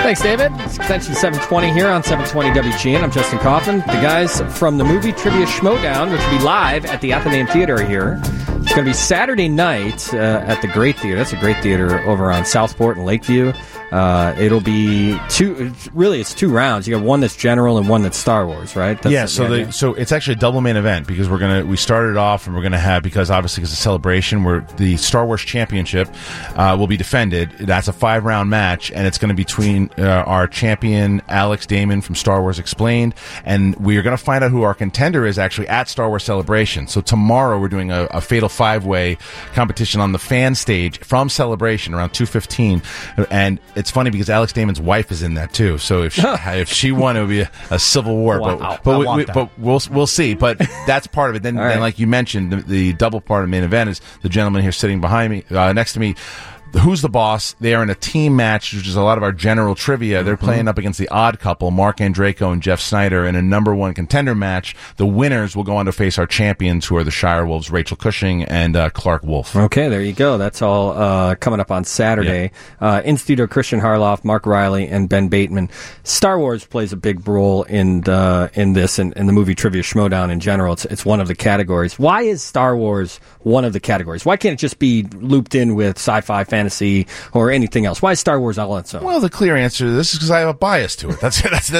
Speaker 3: Thanks, David. It's Extension 720 here on 720 WGN. I'm Justin Kaufman. The guys from the Movie Trivia Schmodown, which will be live at the Athenaeum Theater here. It's going to be Saturday night at the Great Theater. That's a great theater over on Southport and Lakeview. It'll be it's two rounds. You got one that's general and one that's Star Wars, right? That's
Speaker 10: so it's actually a double main event because we started off and we're going to have, because obviously it's a celebration, where the Star Wars Championship will be defended. That's a 5-round match, and it's going to be between our champion Alex Damon from Star Wars Explained, and we are going to find out who our contender is actually at Star Wars Celebration. So tomorrow we're doing a fatal 5-way competition on the fan stage from Celebration around 2:15, and it's funny because Alex Damon's wife is in that too. So if she won, it would be a civil war.
Speaker 12: Wow.
Speaker 10: But we'll see. But that's part of it. Then, then like you mentioned, the double part of the main event is the gentleman here sitting behind me, next to me. Who's the Boss? They are in a team match, which is a lot of our general trivia. They're playing up against the Odd Couple, Mark Andreyko and Jeff Snyder, in a #1 contender match. The winners will go on to face our champions, who are the Shire Wolves, Rachel Cushing and Clark Wolf.
Speaker 3: Okay, there you go. That's all coming up on Saturday. Yeah. In studio, Christian Harloff, Mark Riley, and Ben Bateman. Star Wars plays a big role in this and in the Movie Trivia Schmodown in general. It's one of the categories. Why is Star Wars one of the categories? Why can't it just be looped in with sci-fi, fantasy, or anything else? Why is Star Wars all on its own?
Speaker 10: Well, the clear answer to this is because I have a bias to it. That's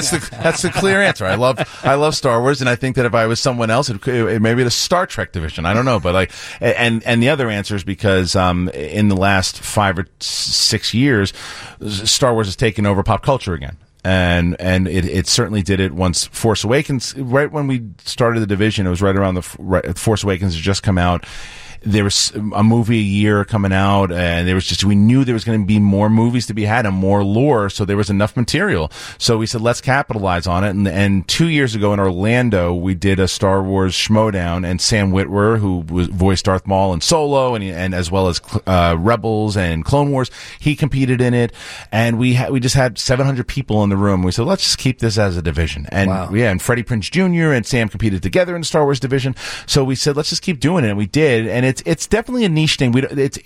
Speaker 10: the clear answer. I love Star Wars, and I think that if I was someone else, it maybe the Star Trek division. I don't know, but and the other answer is because in the last 5 or 6 years, Star Wars has taken over pop culture again. And it certainly did it once Force Awakens, right when we started the division, it was right around Force Awakens had just come out. There was a movie a year coming out, and we knew there was going to be more movies to be had and more lore, so there was enough material. So we said, let's capitalize on it. And 2 years ago in Orlando, we did a Star Wars Schmodown, and Sam Witwer, who voiced Darth Maul in Solo, and as well as Rebels and Clone Wars, he competed in it. And we just had 700 people in the room. We said, let's just keep this as a division. And and Freddie Prinze Jr. and Sam competed together in the Star Wars division. So we said, let's just keep doing it, and we did. And it's definitely a niche thing.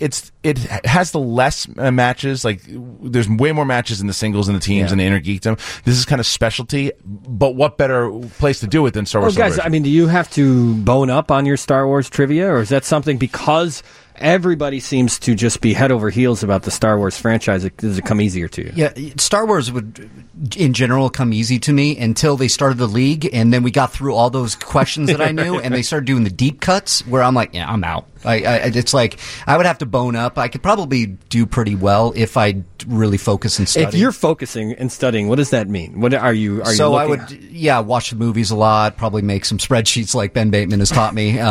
Speaker 10: It has the less matches. Like there's way more matches in the singles and the teams and the Inner Geekdom. This is kind of specialty. But what better place to do it than Star Wars?
Speaker 3: Guys, I mean, do you have to bone up on your Star Wars trivia, or is that something because everybody seems to just be head over heels about the Star Wars franchise? Does it come easier to you?
Speaker 11: Yeah, Star Wars would, in general, come easy to me until they started the league, and then we got through all those questions that I knew, and they started doing the deep cuts, where I'm like, yeah, I'm out. It's like I would have to bone up. I could probably do pretty well if I really focus and study.
Speaker 3: If you're focusing and studying, what does that mean? What are you?
Speaker 11: So I would, watch the movies a lot. Probably make some spreadsheets like Ben Bateman has taught me. To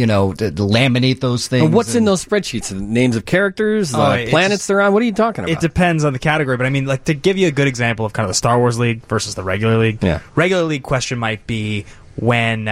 Speaker 11: laminate those things.
Speaker 3: And what's in those spreadsheets? The names of characters, planets they're on. What are you talking about?
Speaker 12: It depends on the category, but I mean, like to give you a good example of kind of the Star Wars League versus the regular league.
Speaker 3: Yeah.
Speaker 12: Regular league question might be when.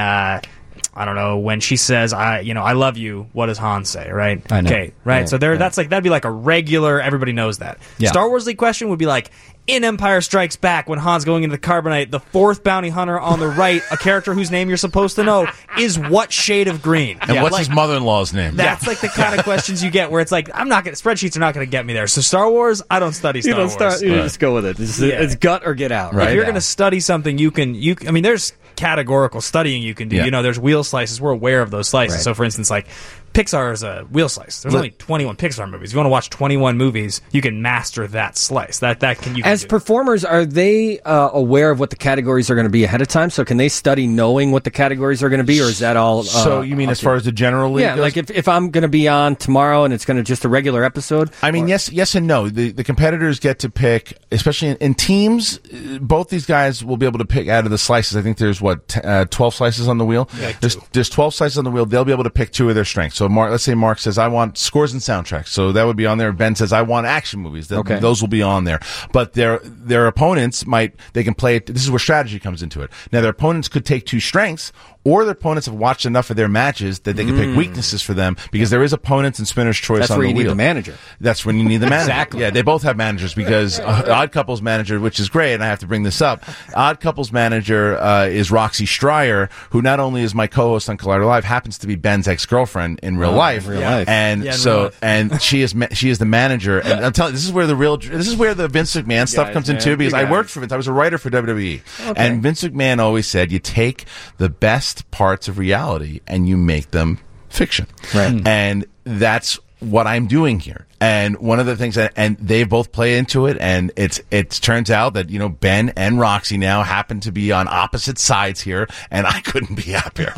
Speaker 12: I don't know, when she says, I love you, what does Han say, right?
Speaker 11: I know.
Speaker 12: Okay, right? So that'd be like a regular, everybody knows that.
Speaker 11: Yeah.
Speaker 12: Star Wars League question would be like, in Empire Strikes Back, when Han's going into the Carbonite, the 4th bounty hunter on the right, a character whose name you're supposed to know, is what shade of green?
Speaker 10: And what's his mother-in-law's name?
Speaker 12: That's like the kind of questions you get where it's like, spreadsheets are not going to get me there. So Star Wars, I don't study Star Wars.
Speaker 3: You just go with it. It's gut or get out, right?
Speaker 12: If you're going to study something, there's categorical studying you can do.
Speaker 10: Yeah.
Speaker 12: There's wheel slices. We're aware of those slices.
Speaker 3: Right.
Speaker 12: So, for instance, like Pixar is a wheel slice. There's only 21 Pixar movies. If you want to watch 21 movies, you can master that slice. As
Speaker 3: performers, are they aware of what the categories are going to be ahead of time? So can they study knowing what the categories are going to be, or is that all?
Speaker 10: So you mean as far as the general league?
Speaker 3: Yeah,
Speaker 10: goes?
Speaker 3: like if I'm going to be on tomorrow and it's going to just a regular episode.
Speaker 10: I mean, yes and no. The competitors get to pick, especially in teams. Both these guys will be able to pick out of the slices. I think there's 12 slices on the wheel.
Speaker 12: Yeah,
Speaker 10: there's 12 slices on the wheel. They'll be able to pick 2 of their strengths. So let's say Mark says, I want scores and soundtracks. So that would be on there. Ben says, I want action movies. Those will be on there. But their opponents they can play it. This is where strategy comes into it. Now, their opponents could take 2 strengths, or their opponents have watched enough of their matches that they can pick weaknesses for them, because there is opponents and spinner's choice
Speaker 3: That's
Speaker 10: on
Speaker 3: where
Speaker 10: the
Speaker 3: you
Speaker 10: wheel.
Speaker 3: need the manager.
Speaker 10: That's when you need the manager.
Speaker 3: Exactly.
Speaker 10: Yeah, they both have managers, because Odd Couple's manager, which is great, and I have to bring this up, Odd Couple's manager is Roxy Stryer, who not only is my co-host on Collider Live, happens to be Ben's ex-girlfriend in real life. And and she is the manager. And I'm telling you, this is where the Vince McMahon stuff comes in too, because I worked for Vince. I was a writer for WWE. And Vince McMahon always said, you take the best parts of reality and you make them fiction. Right. And that's what I'm doing here. And one of the things and they both play into it, and it turns out that, Ben and Roxy now happen to be on opposite sides here, and I couldn't be happier.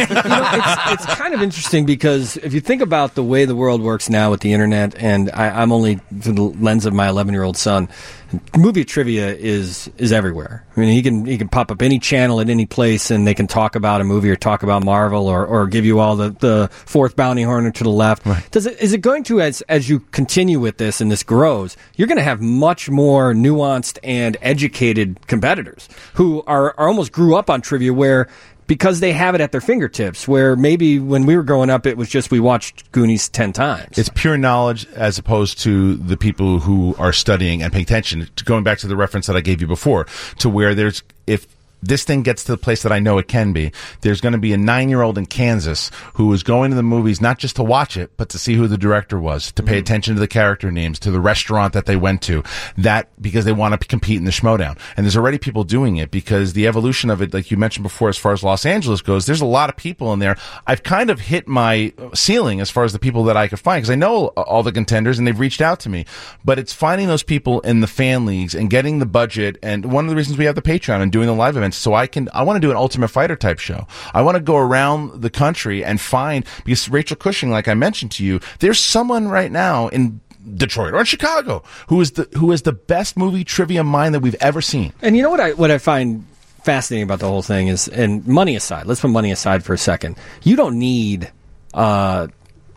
Speaker 3: It's kind of interesting, because if you think about the way the world works now with the internet, and I'm only through the lens of my 11-year-old son, movie trivia is everywhere. I mean, he can pop up any channel at any place, and they can talk about a movie or talk about Marvel or give you all the fourth bounty hunter to the left. Right. Is it going to, as you continue with this and this grows, you're going to have much more nuanced and educated competitors who are almost grew up on trivia, where because they have it at their fingertips, where maybe when we were growing up, it was just we watched Goonies 10 times.
Speaker 10: It's pure knowledge, as opposed to the people who are studying and paying attention. Going back to the reference that I gave you before, to where if this thing gets to the place that I know it can be, there's going to be a 9-year-old in Kansas who is going to the movies not just to watch it, but to see who the director was, to pay attention to the character names, to the restaurant that they went to, because they want to compete in the Schmodown. And there's already people doing it, because the evolution of it, like you mentioned before, as far as Los Angeles goes, there's a lot of people in there. I've kind of hit my ceiling as far as the people that I could find, because I know all the contenders and they've reached out to me. But it's finding those people in the fan leagues and getting the budget. And one of the reasons we have the Patreon and doing the live events, so I want to do an Ultimate Fighter type show. I want to go around the country and find, because Rachel Cushing, like I mentioned to you, there's someone right now in Detroit or in Chicago who is the best movie trivia mind that we've ever seen.
Speaker 3: And you know what I find fascinating about the whole thing is, and money aside, let's put money aside for a second. You don't need a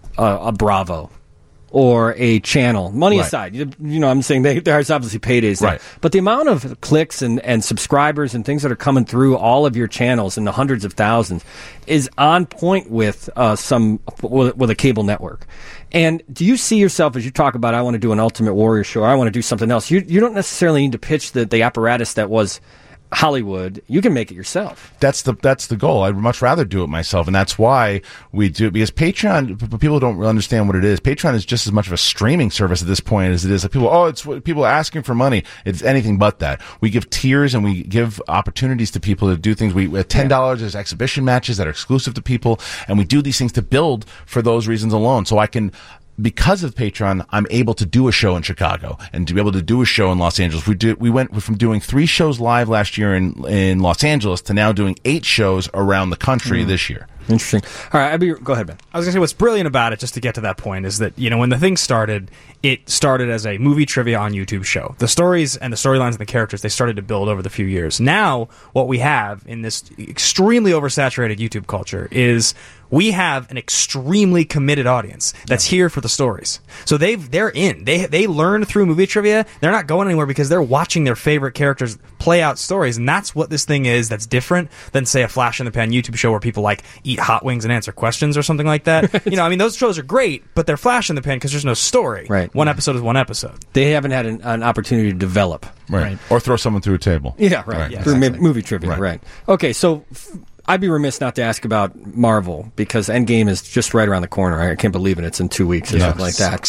Speaker 3: Bravo or a channel. Money aside, I'm saying there's obviously paydays there. Right. But the amount of clicks and subscribers and things that are coming through all of your channels in the hundreds of thousands is on point with with a cable network. And do you see yourself, as you talk about, I want to do an Ultimate Warrior show, or I want to do something else, you don't necessarily need to pitch the apparatus that was Hollywood. You can make it yourself.
Speaker 10: That's the goal. I'd much rather do it myself, and that's why we do it. Because Patreon, people don't really understand what it is. Patreon is just as much of a streaming service at this point as it is. Like it's what people are asking for money. It's anything but that. We give tiers and we give opportunities to people to do things. We at $10, there's exhibition matches that are exclusive to people, and we do these things to build for those reasons alone. So because of Patreon, I'm able to do a show in Chicago and to be able to do a show in Los Angeles. We went from doing 3 shows live last year in Los Angeles to now doing 8 shows around the country this year.
Speaker 3: Interesting. All right, go ahead, Ben.
Speaker 12: I was going to say, what's brilliant about it, just to get to that point, is that, when the thing started, it started as a movie trivia on YouTube show. The stories and the storylines and the characters, they started to build over the few years. Now, what we have in this extremely oversaturated YouTube culture is we have an extremely committed audience that's here for the stories. So they're in. They learn through movie trivia. They're not going anywhere because they're watching their favorite characters play out stories, and that's what this thing is that's different than, say, a flash in the pan YouTube show where people eat hot wings and answer questions or something like that. Those shows are great, but they're flash in the pan because there's no story.
Speaker 3: Right.
Speaker 12: One episode is one episode.
Speaker 3: They haven't had an opportunity to develop.
Speaker 10: Right. Or throw someone through a table.
Speaker 3: Yeah, right. Yeah, through movie trivia, right. Okay, so I'd be remiss not to ask about Marvel, because Endgame is just right around the corner. I can't believe it. It's in 2 weeks or something like that.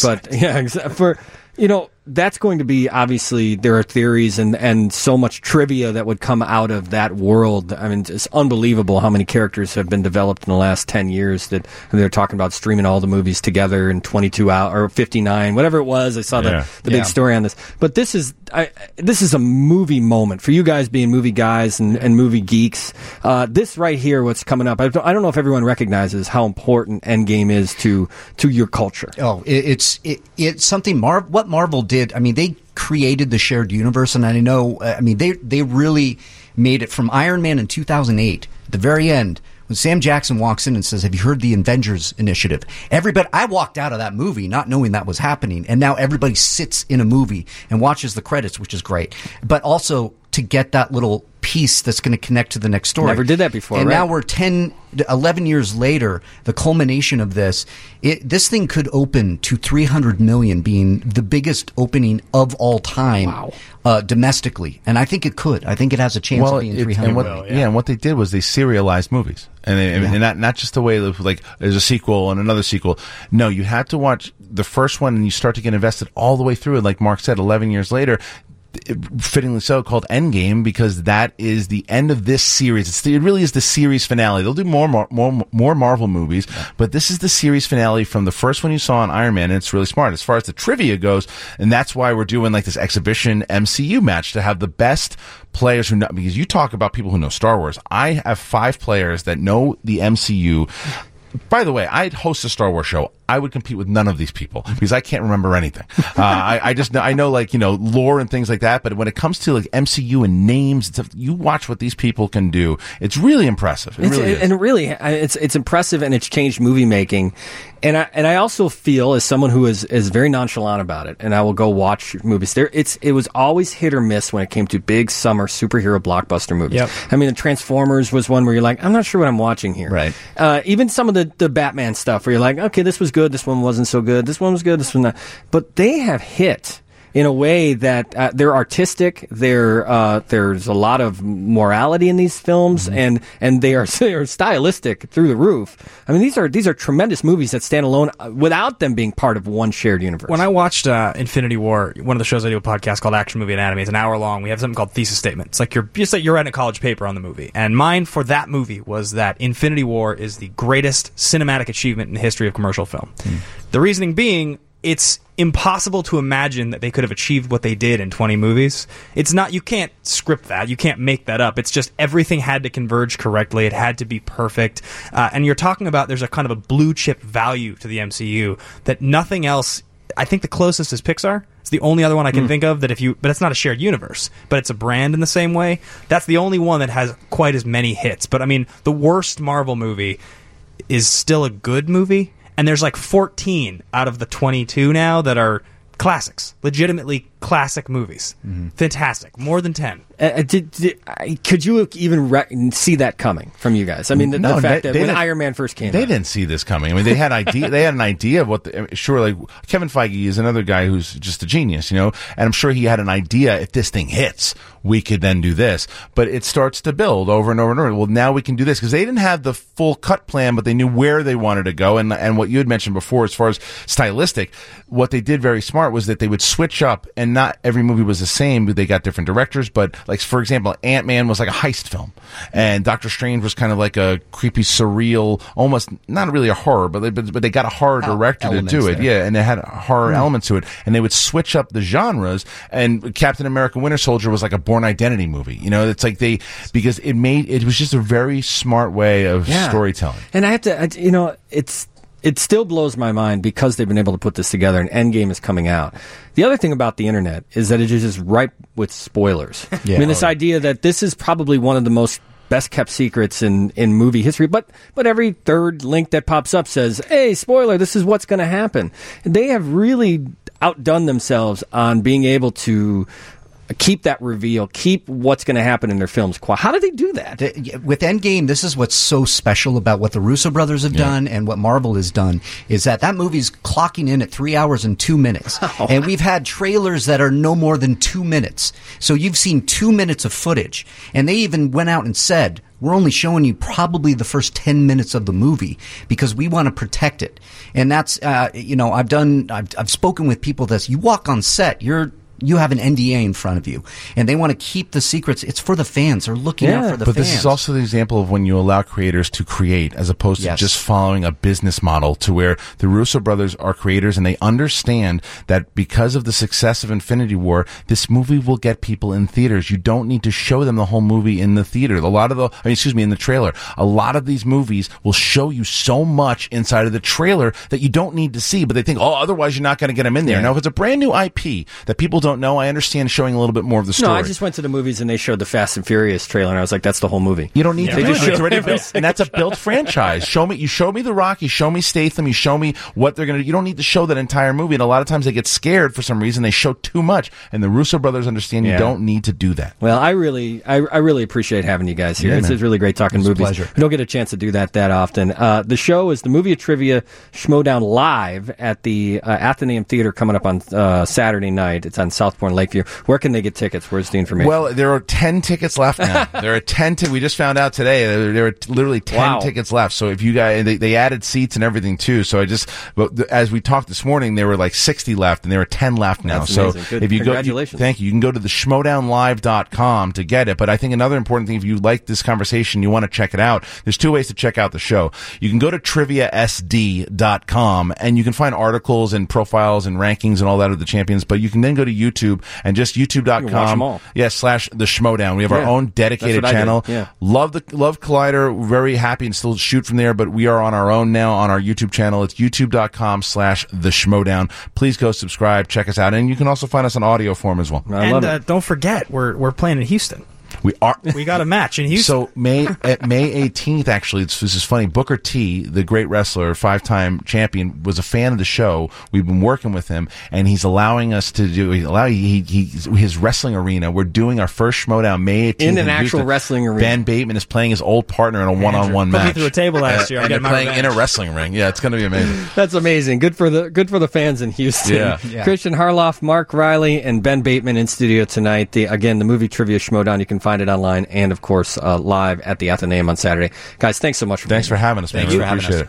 Speaker 3: But, that's going to be, obviously, there are theories and so much trivia that would come out of that world. I mean, it's unbelievable how many characters have been developed in the last 10 years that they're talking about streaming all the movies together in 22 hours or 59, whatever it was. I saw the big story on this. But this is a movie moment for you guys being movie guys and movie geeks. This right here, what's coming up, I don't know if everyone recognizes how important Endgame is to your culture.
Speaker 11: Oh, it's something what Marvel did. I mean, they created the shared universe, and I know, they really made it from Iron Man in 2008, at the very end, when Sam Jackson walks in and says, "Have you heard the Avengers Initiative?" I walked out of that movie not knowing that was happening, and now everybody sits in a movie and watches the credits, which is great. But also, to get that little piece that's going to connect to the next story.
Speaker 3: Never did that before,
Speaker 11: and
Speaker 3: right?
Speaker 11: now we're 11 years later, the culmination of this, this thing could open to 300 million, being the biggest opening of all time domestically. And I think it could. I think it has a chance of being 300 million.
Speaker 10: And what they did was they serialized movies. And not just the way of, like, there's a sequel and another sequel. No, you had to watch the first one and you start to get invested all the way through. And like Mark said, 11 years later, fittingly so, called Endgame, because that is the end of this series. It really is the series finale. They'll do more Marvel movies, but this is the series finale from the first one you saw on Iron Man, and it's really smart as far as the trivia goes, and that's why we're doing like this exhibition MCU match to have the best players who know, because you talk about people who know Star Wars. I have 5 players that know the MCU. By the way, I'd host a Star Wars show. I would compete with none of these people because I can't remember anything. I know, like, lore and things like that. But when it comes to like MCU and names and stuff, you watch what these people can do. It's really impressive.
Speaker 3: It's impressive, and it's changed movie making. And I also feel, as someone who is very nonchalant about it, and I will go watch movies. It was always hit or miss when it came to big summer superhero blockbuster movies.
Speaker 12: Yep.
Speaker 3: I mean, the Transformers was one where you're like, I'm not sure what I'm watching here.
Speaker 11: Right.
Speaker 3: Even some of the Batman stuff where you're like, okay, this was good, this one wasn't so good, this one was good, this one not. But they have hit in a way that they're artistic. There's a lot of morality in these films, and they are stylistic through the roof. I mean, these are tremendous movies that stand alone without them being part of one shared universe.
Speaker 12: When I watched Infinity War, one of the shows I do a podcast called Action Movie Anatomy, it's an hour long. We have something called thesis statement. It's like you're writing a college paper on the movie, and mine for that movie was that Infinity War is the greatest cinematic achievement in the history of commercial film. The reasoning being, it's impossible to imagine that they could have achieved what they did in 20 movies. It's not, you can't script that. You can't make that up. It's just everything had to converge correctly. It had to be perfect. And you're talking about there's a kind of a blue chip value to the MCU that nothing else, I think the closest is Pixar. It's the only other one I can think of but it's not a shared universe, but it's a brand in the same way. That's the only one that has quite as many hits. But I mean, the worst Marvel movie is still a good movie. And there's like 14 out of the 22 now that are classics, legitimately classic movies. Fantastic. More than 10.
Speaker 3: Could you even see that coming from you guys? I mean, the fact that when Iron Man first came out.
Speaker 10: They didn't see this coming. I mean, they had an idea of what like Kevin Feige is another guy who's just a genius, and I'm sure he had an idea, if this thing hits, we could then do this. But it starts to build over and over and over. Well, now we can do this, because they didn't have the full cut plan, but they knew where they wanted to go. And what you had mentioned before, as far as stylistic, what they did very smart was that they would switch up, and not every movie was the same, but they got different directors. But like, for example, Ant-Man was like a heist film, and Doctor Strange was kind of like a creepy, surreal, almost not really a horror, but they got a horror director to do it. Yeah, and they had horror elements to it, and they would switch up the genres. And Captain America: Winter Soldier was like a Bourne Identity movie. It's like because it was just a very smart way of storytelling.
Speaker 3: And I have to, it still blows my mind because they've been able to put this together, and Endgame is coming out. The other thing about the internet is that it is just ripe with spoilers. I mean, this idea that this is probably one of the most best kept secrets in movie history, but every third link that pops up says, hey, spoiler, this is what's going to happen. They have really outdone themselves on being able to keep that reveal, keep what's going to happen in their films quiet. How do they do that?
Speaker 11: With Endgame, this is what's so special about what the Russo brothers have done and what Marvel has done, is that movie's clocking in at 3 hours and 2 minutes. And we've had trailers that are no more than 2 minutes. So you've seen 2 minutes of footage. And they even went out and said, we're only showing you probably the first 10 minutes of the movie because we want to protect it. And that's, I've spoken with people that you walk on set, you have an NDA in front of you, and they want to keep the secrets. It's for the fans. They're looking out for the fans.
Speaker 10: But this is also the example of when you allow creators to create, as opposed to just following a business model, to where the Russo brothers are creators, and they understand that because of the success of Infinity War, this movie will get people in theaters. You don't need to show them the whole movie in the theater. In the trailer. A lot of these movies will show you so much inside of the trailer that you don't need to see, but they think, otherwise you're not going to get them in there. Now, if it's a brand new IP that people don't don't know, I understand showing a little bit more of the story.
Speaker 3: No, I just went to the movies and they showed the Fast and Furious trailer, and I was like, that's the whole movie.
Speaker 10: You don't need to
Speaker 3: They
Speaker 10: do
Speaker 3: just
Speaker 10: it. It's
Speaker 3: showed
Speaker 10: already
Speaker 3: every
Speaker 10: built, and that's a built franchise. You show me The Rock, you show me Statham, you show me what they're going to. You don't need to show that entire movie. And a lot of times they get scared for some reason. They show too much, and the Russo brothers understand you don't need to do that.
Speaker 3: Well, I really appreciate having you guys here.
Speaker 10: Yeah,
Speaker 3: It's
Speaker 10: man.
Speaker 3: really great talking
Speaker 10: It's a
Speaker 3: movies.
Speaker 10: pleasure.
Speaker 3: We don't get a chance to do that often. The show is the Movie Trivia Schmodown live at the Athenaeum Theater coming up on Saturday night. It's on Southport and Lakeview. Where can they get tickets? Where's the information?
Speaker 10: Well, there are 10 tickets left now. There are 10. We just found out today there are literally 10 tickets left. So if you guys, they added seats and everything too. So as we talked this morning, there were like 60 left, and there are 10 left now.
Speaker 3: That's
Speaker 10: so
Speaker 3: amazing. Good.
Speaker 10: if you
Speaker 3: Congratulations.
Speaker 10: thank you. You can go to the schmodownlive.com to get it. But I think another important thing, if you like this conversation, you want to check it out. There's two ways to check out the show. You can go to triviasd.com and you can find articles and profiles and rankings and all that of the champions. But you can then go to YouTube and just youtube.com.
Speaker 3: You can watch them all.
Speaker 10: Yeah, /the Schmodown. We have our own dedicated
Speaker 3: That's what I
Speaker 10: channel.
Speaker 3: did. Yeah.
Speaker 10: Love Collider. We're very happy and still shoot from there, but we are on our own now on our YouTube channel. It's youtube.com/the Schmodown. Please go subscribe, check us out, and you can also find us on audio form as well.
Speaker 12: And don't forget, we're playing in Houston.
Speaker 10: We
Speaker 12: got a match in Houston.
Speaker 10: So May 18th, actually, this is funny. Booker T, the great wrestler, 5-time champion, was a fan of the show. We've been working with him, and he's allowing us to do his wrestling arena. We're doing our first Schmodown May 18th
Speaker 3: in an actual
Speaker 10: Houston.
Speaker 3: wrestling arena.
Speaker 10: Ben Bateman is playing his old partner in a one-on-one match.
Speaker 12: Put me through a table last year.
Speaker 10: And they're playing in a wrestling ring. Yeah, it's going to be amazing.
Speaker 3: That's amazing. Good for the fans in Houston.
Speaker 10: Yeah.
Speaker 3: Christian Harloff, Mark Riley, and Ben Bateman in studio tonight. The Movie Trivia Schmodown. You can find it online and, of course, live at the Athenaeum on Saturday. Guys, thanks so much for
Speaker 10: Thanks for having us, man.
Speaker 3: Thank you.
Speaker 10: Really appreciate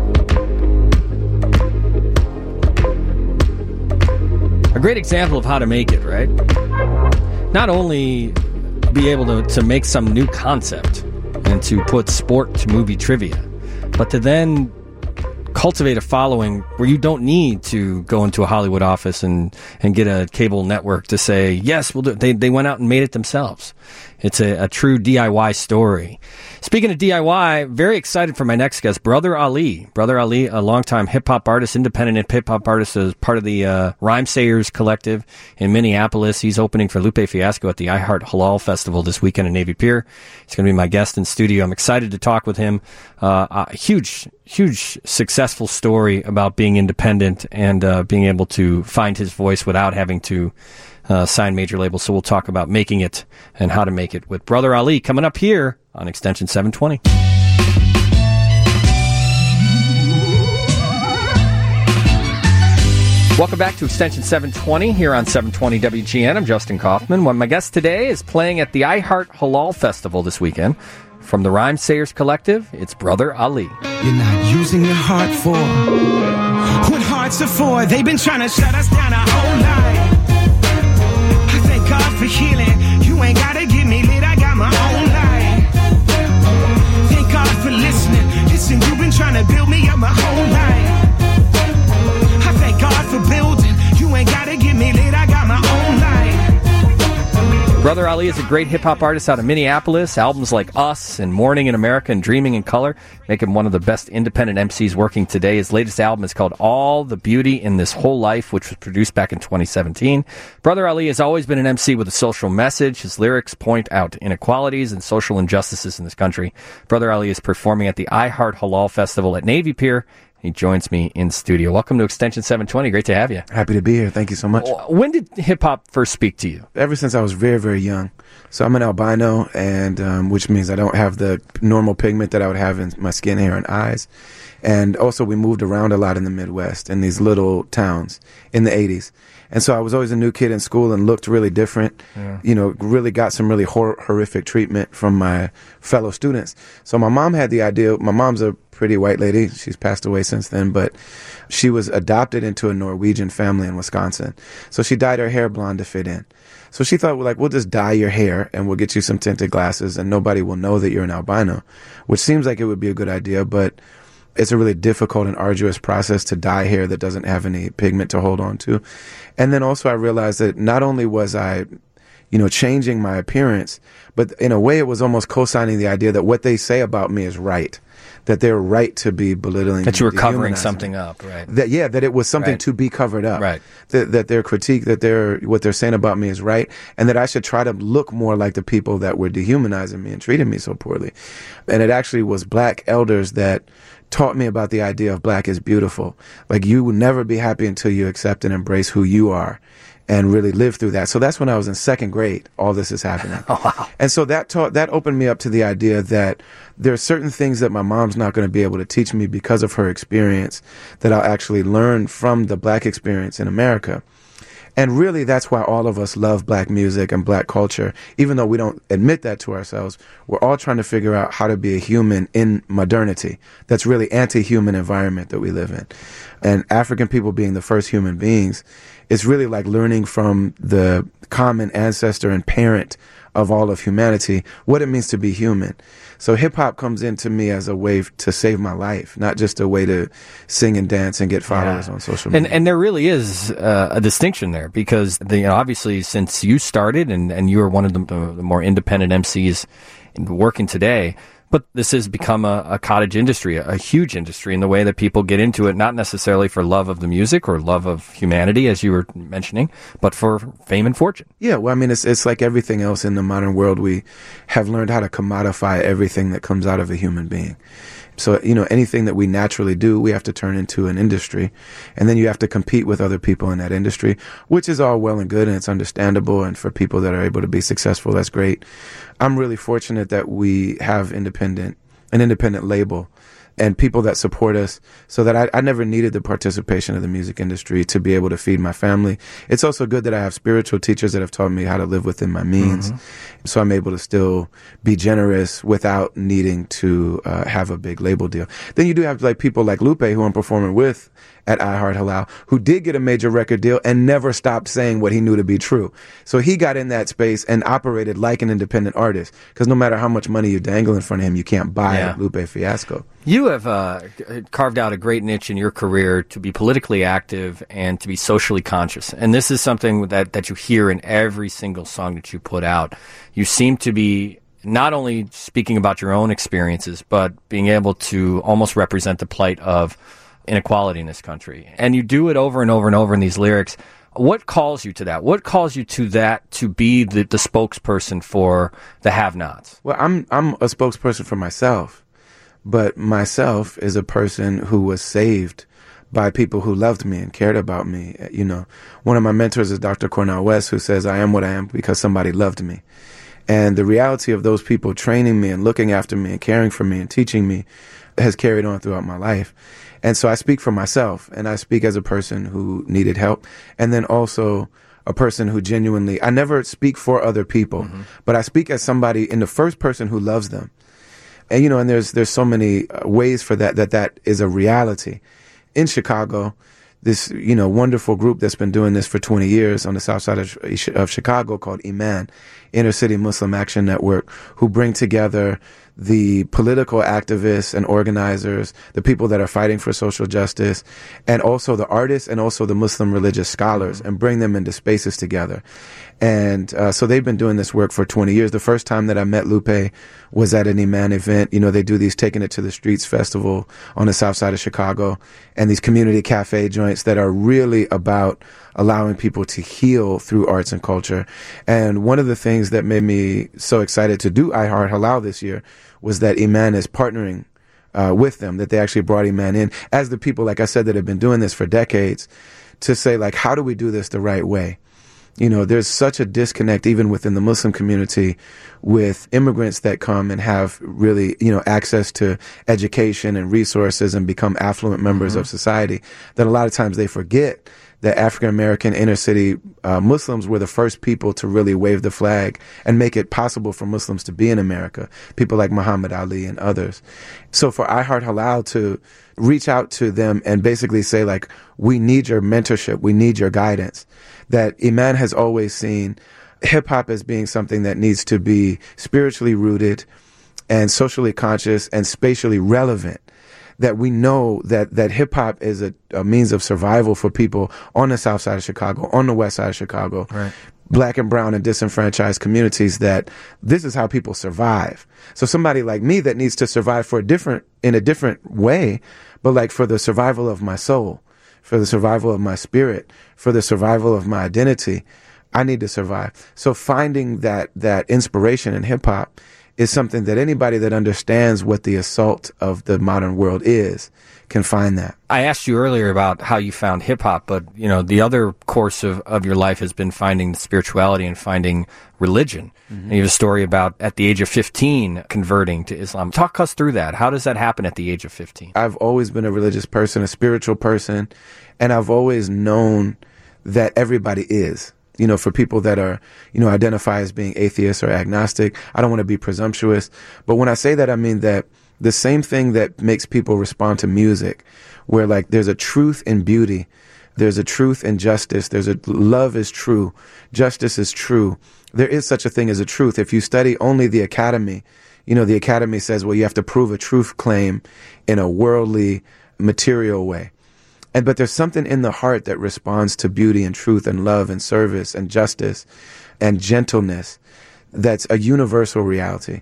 Speaker 10: it.
Speaker 3: A great example of how to make it, right? Not only be able to make some new concept and to put sport to movie trivia, but to then cultivate a following where you don't need to go into a Hollywood office and get a cable network to say, yes, we'll do it. They went out and made it themselves. It's a true DIY story. Speaking of DIY, very excited for my next guest, Brother Ali. Brother Ali, a longtime hip-hop artist, independent hip-hop artist, is part of the Rhyme Sayers Collective in Minneapolis. He's opening for Lupe Fiasco at the iHeart Halal Festival this weekend in Navy Pier. He's going to be my guest in studio. I'm excited to talk with him. A huge successful story about being independent and being able to find his voice without having to sign major labels. So we'll talk about making it and how to make it with Brother Ali coming up here on Extension 720. Welcome back to Extension 720 here on 720 WGN. I'm Justin Kaufman. My guest today is playing at the iHeart Halal Festival this weekend. From the Rhyme Sayers Collective, it's Brother Ali.
Speaker 13: You're not using your heart for what hearts are for. They've been trying to shut us down our whole life. I thank God for healing. You ain't gotta get me lit, I got my own life. Thank God for listening. Listen, you've been trying to build me up my whole life. I thank God for building. You ain't gotta get me lit, I got my own life.
Speaker 3: Brother Ali is a great hip-hop artist out of Minneapolis. Albums like Us and Morning in America and Dreaming in Color make him one of the best independent MCs working today. His latest album is called All the Beauty in This Whole Life, which was produced back in 2017. Brother Ali has always been an MC with a social message. His lyrics point out inequalities and social injustices in this country. Brother Ali is performing at the iHeart Halal Festival at Navy Pier. He joins me in studio. Welcome to Extension 720. Great to have you.
Speaker 14: Happy to be here. Thank you so much.
Speaker 3: When did hip-hop first speak to you?
Speaker 14: Ever since I was very, very young. So I'm an albino, and which means I don't have the normal pigment that I would have in my skin, hair, and eyes. And also we moved around a lot in the Midwest, in these little towns in the 80s. And so I was always a new kid in school and looked really different. Yeah. You know, really got some really horrific treatment from my fellow students. So my mom had the idea. My mom's a pretty white lady. She's passed away since then, but she was adopted into a Norwegian family in Wisconsin. So she dyed her hair blonde to fit in. So she thought, well, like, we'll just dye your hair and we'll get you some tinted glasses and nobody will know that you're an albino, which seems like it would be a good idea, but it's a really difficult and arduous process to dye hair that doesn't have any pigment to hold on to. And then also I realized that not only was I, changing my appearance. But in a way, it was almost co-signing the idea that what they say about me is right, that they're right to be belittling.
Speaker 3: That you were covering
Speaker 14: dehumanizing
Speaker 3: something
Speaker 14: me.
Speaker 3: up, right?
Speaker 14: That it was something
Speaker 3: Right.
Speaker 14: to be covered up.
Speaker 3: Right.
Speaker 14: That their critique, what they're saying about me is right, and that I should try to look more like the people that were dehumanizing me and treating me so poorly. And it actually was black elders that taught me about the idea of black is beautiful. Like, you will never be happy until you accept and embrace who you are and really live through that. So that's when I was in second grade, all this is happening.
Speaker 3: Oh, wow.
Speaker 14: And so that opened me up to the idea that there are certain things that my mom's not going to be able to teach me because of her experience that I'll actually learn from the black experience in America. And really, that's why all of us love black music and black culture. Even though we don't admit that to ourselves, we're all trying to figure out how to be a human in modernity. That's really anti-human environment that we live in. And African people being the first human beings, it's really like learning from the common ancestor and parent of all of humanity what it means to be human. So hip hop comes into me as a way to save my life, not just a way to sing and dance and get followers on social media.
Speaker 3: And there really is a distinction there, because obviously since you started and you are one of the more independent MCs working today, but this has become a cottage industry, a huge industry in the way that people get into it, not necessarily for love of the music or love of humanity, as you were mentioning, but for fame and fortune.
Speaker 14: Yeah, well, I mean, it's like everything else in the modern world. We have learned how to commodify everything that comes out of a human being. So, anything that we naturally do, we have to turn into an industry. And then you have to compete with other people in that industry, which is all well and good, and it's understandable. And for people that are able to be successful, that's great. I'm really fortunate that we have an independent label and people that support us, so that I never needed the participation of the music industry to be able to feed my family. It's also good that I have spiritual teachers that have taught me how to live within my means. Mm-hmm. So I'm able to still be generous without needing to have a big label deal. Then you do have like people like Lupe, who I'm performing with at I Heart Halal, who did get a major record deal and never stopped saying what he knew to be true. So he got in that space and operated like an independent artist, because no matter how much money you dangle in front of him, you can't buy Lupe Fiasco.
Speaker 3: You have carved out a great niche in your career to be politically active and to be socially conscious. And this is something that you hear in every single song that you put out. You seem to be not only speaking about your own experiences, but being able to almost represent the plight of inequality in this country. And you do it over and over and over in these lyrics. What calls you to that? What calls you to that, to be the spokesperson for the have-nots?
Speaker 14: Well, I'm a spokesperson for myself, but myself is a person who was saved by people who loved me and cared about me. One of my mentors is Dr. Cornel West, who says, I am what I am because somebody loved me. And the reality of those people training me and looking after me and caring for me and teaching me has carried on throughout my life. And so I speak for myself, and I speak as a person who needed help, and then also a person who genuinely, I never speak for other people, but I speak as somebody in the first person who loves them. And, and there's so many ways for that is a reality. In Chicago, this, wonderful group that's been doing this for 20 years on the south side of Chicago called Iman, Inner City Muslim Action Network, who bring together the political activists and organizers, the people that are fighting for social justice, and also the artists and also the Muslim religious scholars, and bring them into spaces together. And so they've been doing this work for 20 years. The first time that I met Lupe was at an Iman event. They do these Taking It to the Streets festival on the south side of Chicago, and these community cafe joints that are really about allowing people to heal through arts and culture. And one of the things that made me so excited to do I Heart Halal this year was that Iman is partnering with them, that they actually brought Iman in as the people, like I said, that have been doing this for decades, to say, like, how do we do this the right way? There's such a disconnect even within the Muslim community with immigrants that come and have really, access to education and resources and become affluent members of society, that a lot of times they forget that African-American inner city Muslims were the first people to really wave the flag and make it possible for Muslims to be in America, people like Muhammad Ali and others. So for I Heart Halal to reach out to them and basically say, like, we need your mentorship, we need your guidance, that Iman has always seen hip-hop as being something that needs to be spiritually rooted and socially conscious and spatially relevant. That we know that hip-hop is a means of survival for people on the south side of Chicago, on the west side of Chicago.
Speaker 3: Right.
Speaker 14: black and brown and disenfranchised communities that this is how people survive. So somebody like me that needs to survive in a different way, but like for the survival of my soul, for the survival of my spirit, for the survival of my identity, I need to survive. So finding that inspiration in hip hop is something that anybody that understands what the assault of the modern world is can find that.
Speaker 3: I asked you earlier about how you found hip-hop, but, you know, the other course of your life has been finding spirituality and finding religion. Mm-hmm. And you have a story about, at the age of 15, converting to Islam. Talk us through that. How does that happen at the age of 15?
Speaker 14: I've always been a religious person, a spiritual person, and I've always known that everybody is. You know, for people that are, you know, identify as being atheist or agnostic, I don't want to be presumptuous. But when I say that, I mean that the same thing that makes people respond to music, where like there's a truth in beauty, there's a truth in justice, there's a love is true, justice is true. There is such a thing as a truth. If you study only the academy, you know, the academy says, well, you have to prove a truth claim in a worldly, material way. But there's something in the heart that responds to beauty and truth and love and service and justice and gentleness that's a universal reality.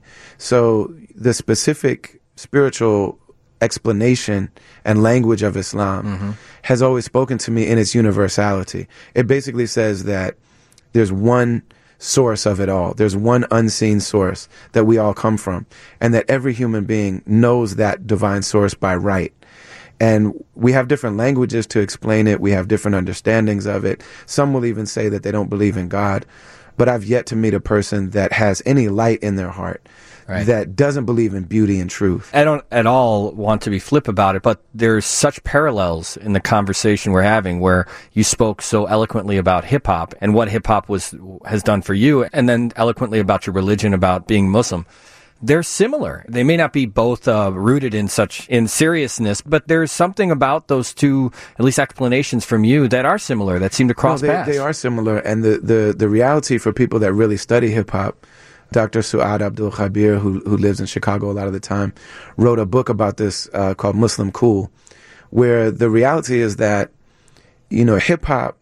Speaker 14: So the specific spiritual explanation and language of Islam has always spoken to me in its universality. It basically says that there's one source of it all. There's one unseen source that we all come from, and that every human being knows that divine source by right. And we have different languages to explain it. We have different understandings of it. Some will even say that they don't believe in God. But I've yet to meet a person that has any light in their heart that doesn't believe in beauty and truth.
Speaker 3: I don't at all want to be flip about it, but there's such parallels in the conversation we're having, where you spoke so eloquently about hip-hop and what hip-hop has done for you, and then eloquently about your religion, about being Muslim. They're similar. They may not be both rooted in seriousness, but there's something about those two, at least explanations from you, that are similar, that seem to cross paths.
Speaker 14: They are similar, and the reality for people that really study hip-hop, Dr. Su'ad Abdul Khabir, who lives in Chicago a lot of the time, wrote a book about this called Muslim Cool, where the reality is that, you know, hip-hop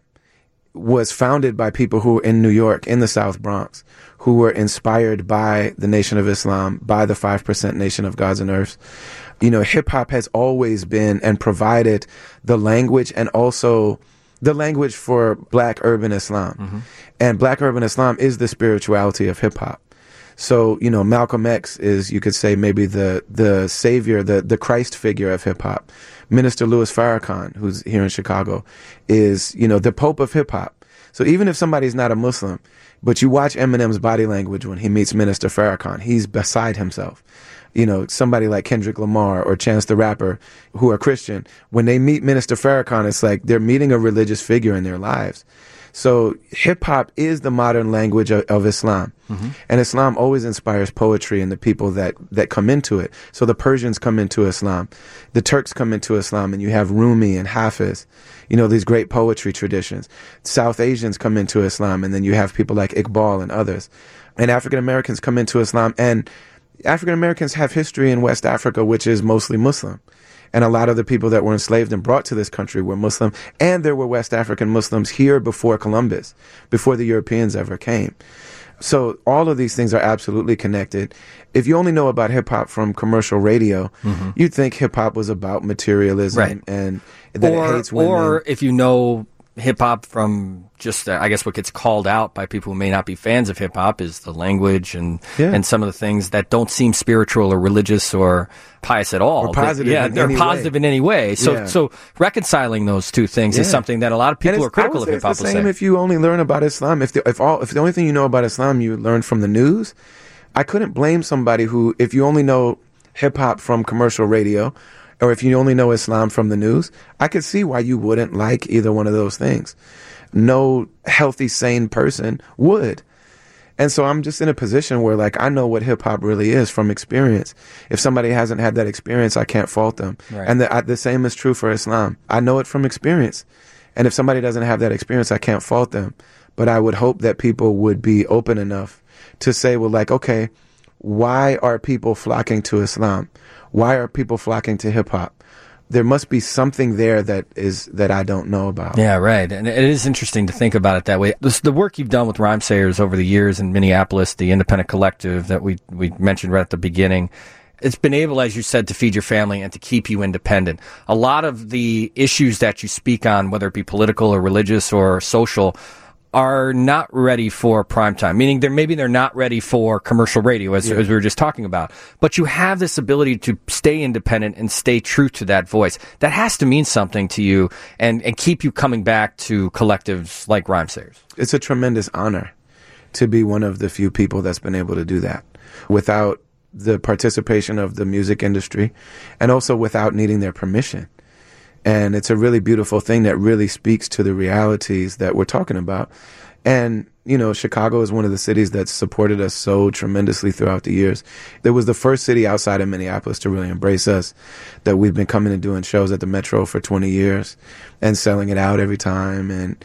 Speaker 14: was founded by people who were in New York, in the South Bronx, who were inspired by the Nation of Islam, by the 5% Nation of Gods and Earths. You know, hip-hop has always been and provided the language, and also the language for Black urban Islam. And Black urban Islam is the spirituality of hip-hop. So, you know, Malcolm X is, you could say, maybe the savior, the Christ figure of hip-hop. Minister Louis Farrakhan, who's here in Chicago, is, you know, the Pope of hip-hop. So even if somebody's not a Muslim, but you watch Eminem's body language when he meets Minister Farrakhan, he's beside himself. You know, somebody like Kendrick Lamar or Chance the Rapper, who are Christian, when they meet Minister Farrakhan, it's like they're meeting a religious figure in their lives. So hip-hop is the modern language of Islam. And Islam always inspires poetry in the people that come into it. So the Persians come into Islam. The Turks come into Islam, and you have Rumi and Hafiz, you know, these great poetry traditions. South Asians come into Islam, and then you have people like Iqbal and others. And African Americans come into Islam, and African Americans have history in West Africa, which is mostly Muslim. And a lot of the people that were enslaved and brought to this country were Muslim. And there were West African Muslims here before Columbus, before the Europeans ever came. So all of these things are absolutely connected. If you only know about hip-hop from commercial radio, you'd think hip-hop was about materialism and that it hates women.
Speaker 3: Or if you know hip-hop from just, I guess what gets called out by people who may not be fans of hip-hop is the language and some of the things that don't seem spiritual or religious or pious at all.
Speaker 14: Or positive
Speaker 3: they're positive in any way. So reconciling those two things is something that a lot of people who are critical of hip-hop will say.
Speaker 14: It's the same if you only learn about Islam. If the only thing you know about Islam you learn from the news, I couldn't blame somebody who, if you only know hip-hop from commercial radio, or if you only know Islam from the news, I could see why you wouldn't like either one of those things. No healthy, sane person would. And so I'm just in a position where, like, I know what hip-hop really is from experience. If somebody hasn't had that experience, I can't fault them. And the same is true for Islam. I know it from experience. And if somebody doesn't have that experience, I can't fault them. But I would hope that people would be open enough to say, well, like, okay, why are people flocking to Islam? Why are people flocking to hip-hop? there must be something there that I don't know about.
Speaker 3: Yeah, right. And it is interesting to think about it that way. The work you've done with Rhymesayers over the years in Minneapolis, the independent collective that we mentioned right at the beginning, it's been able, as you said, to feed your family and to keep you independent. A lot of the issues that you speak on, whether it be political or religious or social, are not ready for prime time, meaning they're not ready for commercial radio, as we were just talking about. But you have this ability to stay independent and stay true to that voice. That has to mean something to you and keep you coming back to collectives like Rhymesayers.
Speaker 14: It's a tremendous honor to be one of the few people that's been able to do that without the participation of the music industry and also without needing their permission. And it's a really beautiful thing that really speaks to the realities that we're talking about. And, Chicago is one of the cities that's supported us so tremendously throughout the years. It was the first city outside of Minneapolis to really embrace us, that we've been coming and doing shows at the Metro for 20 years and selling it out every time. And,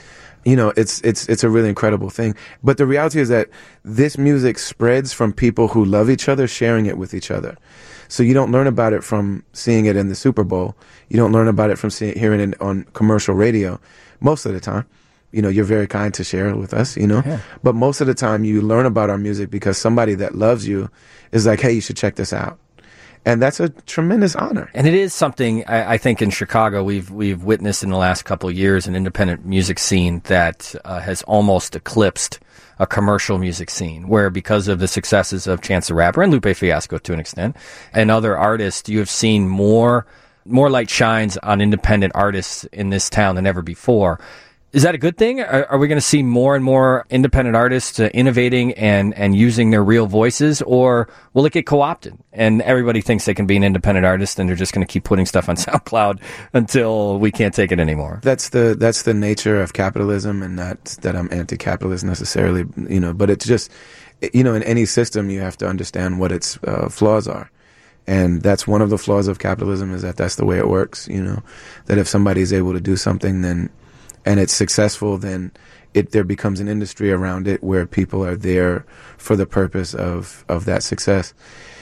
Speaker 14: it's a really incredible thing. But the reality is that this music spreads from people who love each other, sharing it with each other. So you don't learn about it from seeing it in the Super Bowl. You don't learn about it from hearing it on commercial radio most of the time. You're very kind to share it with us,
Speaker 3: Yeah.
Speaker 14: But most of the time you learn about our music because somebody that loves you is like, hey, you should check this out. And that's a tremendous honor.
Speaker 3: And it is something I think in Chicago we've witnessed in the last couple of years, an independent music scene that has almost eclipsed a commercial music scene, where because of the successes of Chance the Rapper and Lupe Fiasco to an extent and other artists, you have seen more light shines on independent artists in this town than ever before. Is that a good thing? Are we going to see more and more independent artists innovating and using their real voices, or will it get co-opted and everybody thinks they can be an independent artist and they're just going to keep putting stuff on SoundCloud until we can't take it anymore?
Speaker 14: That's the nature of capitalism, and not that I'm anti-capitalist necessarily, but it's just, in any system you have to understand what its flaws are. And that's one of the flaws of capitalism, is that that's the way it works, that if somebody's able to do something and it's successful, then there becomes an industry around it where people are there for the purpose of that success.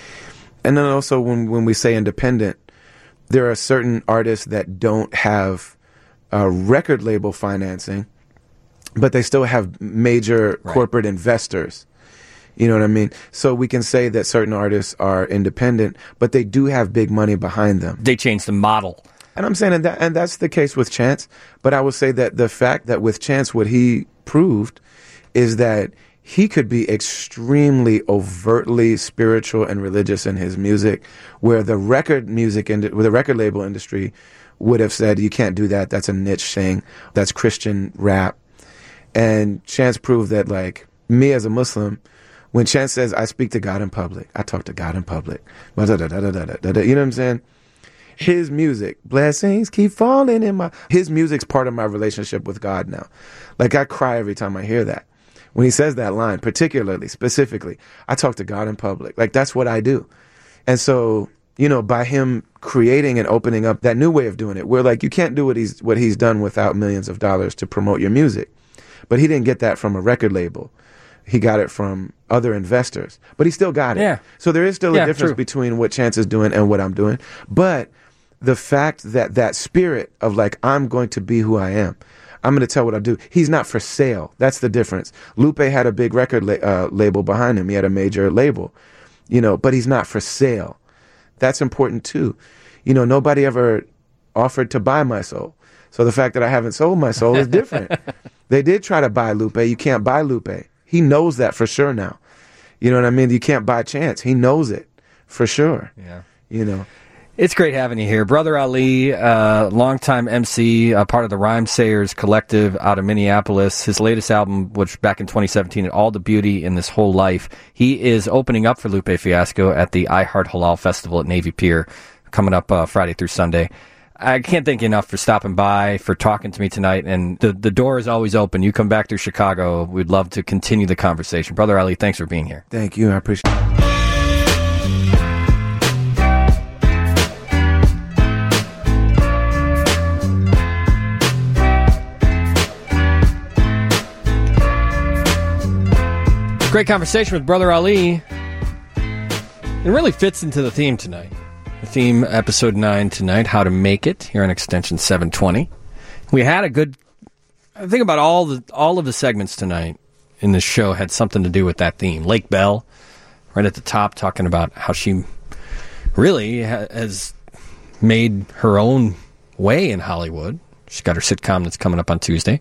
Speaker 14: And then also when we say independent, there are certain artists that don't have record label financing, but they still have major corporate investors. You know what I mean? So we can say that certain artists are independent, but they do have big money behind them.
Speaker 3: They changed the model.
Speaker 14: And I'm saying that, and that's the case with Chance. But I would say that the fact that with Chance, what he proved is that he could be extremely overtly spiritual and religious in his music, where the record label industry would have said, you can't do that. That's a niche thing. That's Christian rap. And Chance proved that, like, me as a Muslim, when Chance says, I speak to God in public, I talk to God in public, you know what I'm saying? His music, blessings keep falling his music's part of my relationship with God now. Like, I cry every time I hear that. When he says that line, specifically, I talk to God in public. Like, that's what I do. And so, by him creating and opening up that new way of doing it, where, like, you can't do what he's done without millions of dollars to promote your music. But he didn't get that from a record label. He got it from other investors. But he still got it.
Speaker 3: Yeah.
Speaker 14: So there is still a difference
Speaker 3: true.
Speaker 14: between what Chance is doing and what I'm doing. But the fact that spirit of, like, I'm going to be who I am, I'm going to tell what I do. He's not for sale. That's the difference. Lupe had a big record label behind him. He had a major label, but he's not for sale. That's important too. Nobody ever offered to buy my soul. So the fact that I haven't sold my soul is different. They did try to buy Lupe. You can't buy Lupe. He knows that for sure now. You know what I mean? You can't buy Chance. He knows it for sure.
Speaker 3: Yeah. It's great having you here. Brother Ali, longtime MC, part of the Rhymesayers collective out of Minneapolis. His latest album, which back in 2017, All the Beauty in This Whole Life. He is opening up for Lupe Fiasco at the I Heart Halal Festival at Navy Pier, coming up Friday through Sunday. I can't thank you enough for stopping by, for talking to me tonight, and the door is always open. You come back through Chicago, we'd love to continue the conversation. Brother Ali, thanks for being here.
Speaker 14: Thank you. I appreciate it.
Speaker 3: Great conversation with Brother Ali. It really fits into the theme tonight. The theme, episode 9 tonight, How to Make It, here on Extension 720. We had a good... I think about all of the segments tonight in this show had something to do with that theme. Lake Bell, right at the top, talking about how she really has made her own way in Hollywood. She's got her sitcom that's coming up on Tuesday.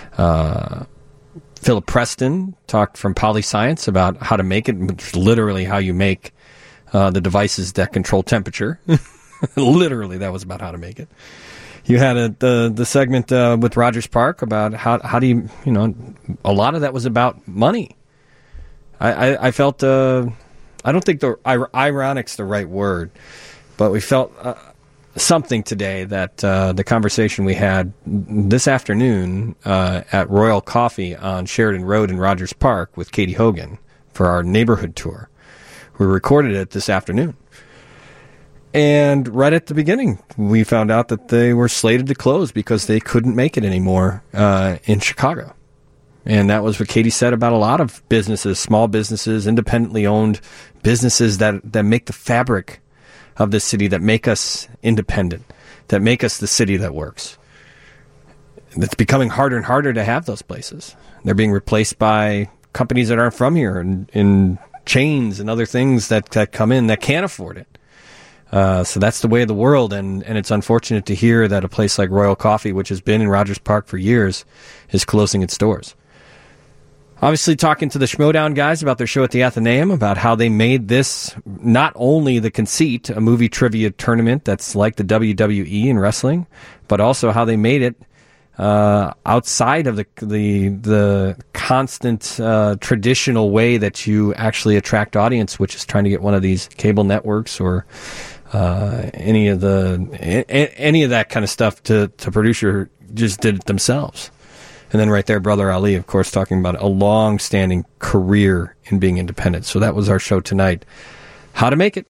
Speaker 3: Philip Preston talked from Polyscience about how to make it, which is literally how you make the devices that control temperature. Literally, that was about how to make it. You had the segment with Rogers Park about how do you, a lot of that was about money. I felt, I don't think ironic's the right word, but we felt something today that the conversation we had this afternoon at Royal Coffee on Sheridan Road in Rogers Park with Katie Hogan for our neighborhood tour. We recorded it this afternoon. And right at the beginning, we found out that they were slated to close because they couldn't make it anymore in Chicago. And that was what Katie said about a lot of businesses, small businesses, independently owned businesses that make the fabric of this city, that make us independent, that make us the city that works. It's becoming harder and harder to have those places. They're being replaced by companies that aren't from here and in chains and other things that come in that can't afford it. So that's the way of the world, and it's unfortunate to hear that a place like Royal Coffee, which has been in Rogers Park for years, is closing its doors. Obviously talking to the Schmodown guys about their show at the Athenaeum, about how they made this not only the conceit, a movie trivia tournament that's like the WWE in wrestling, but also how they made it outside of the constant traditional way that you actually attract audience, which is trying to get one of these cable networks or any of that kind of stuff to produce. Just did it themselves. And then right there, Brother Ali, of course, talking about a long-standing career in being independent. So that was our show tonight. How to Make It.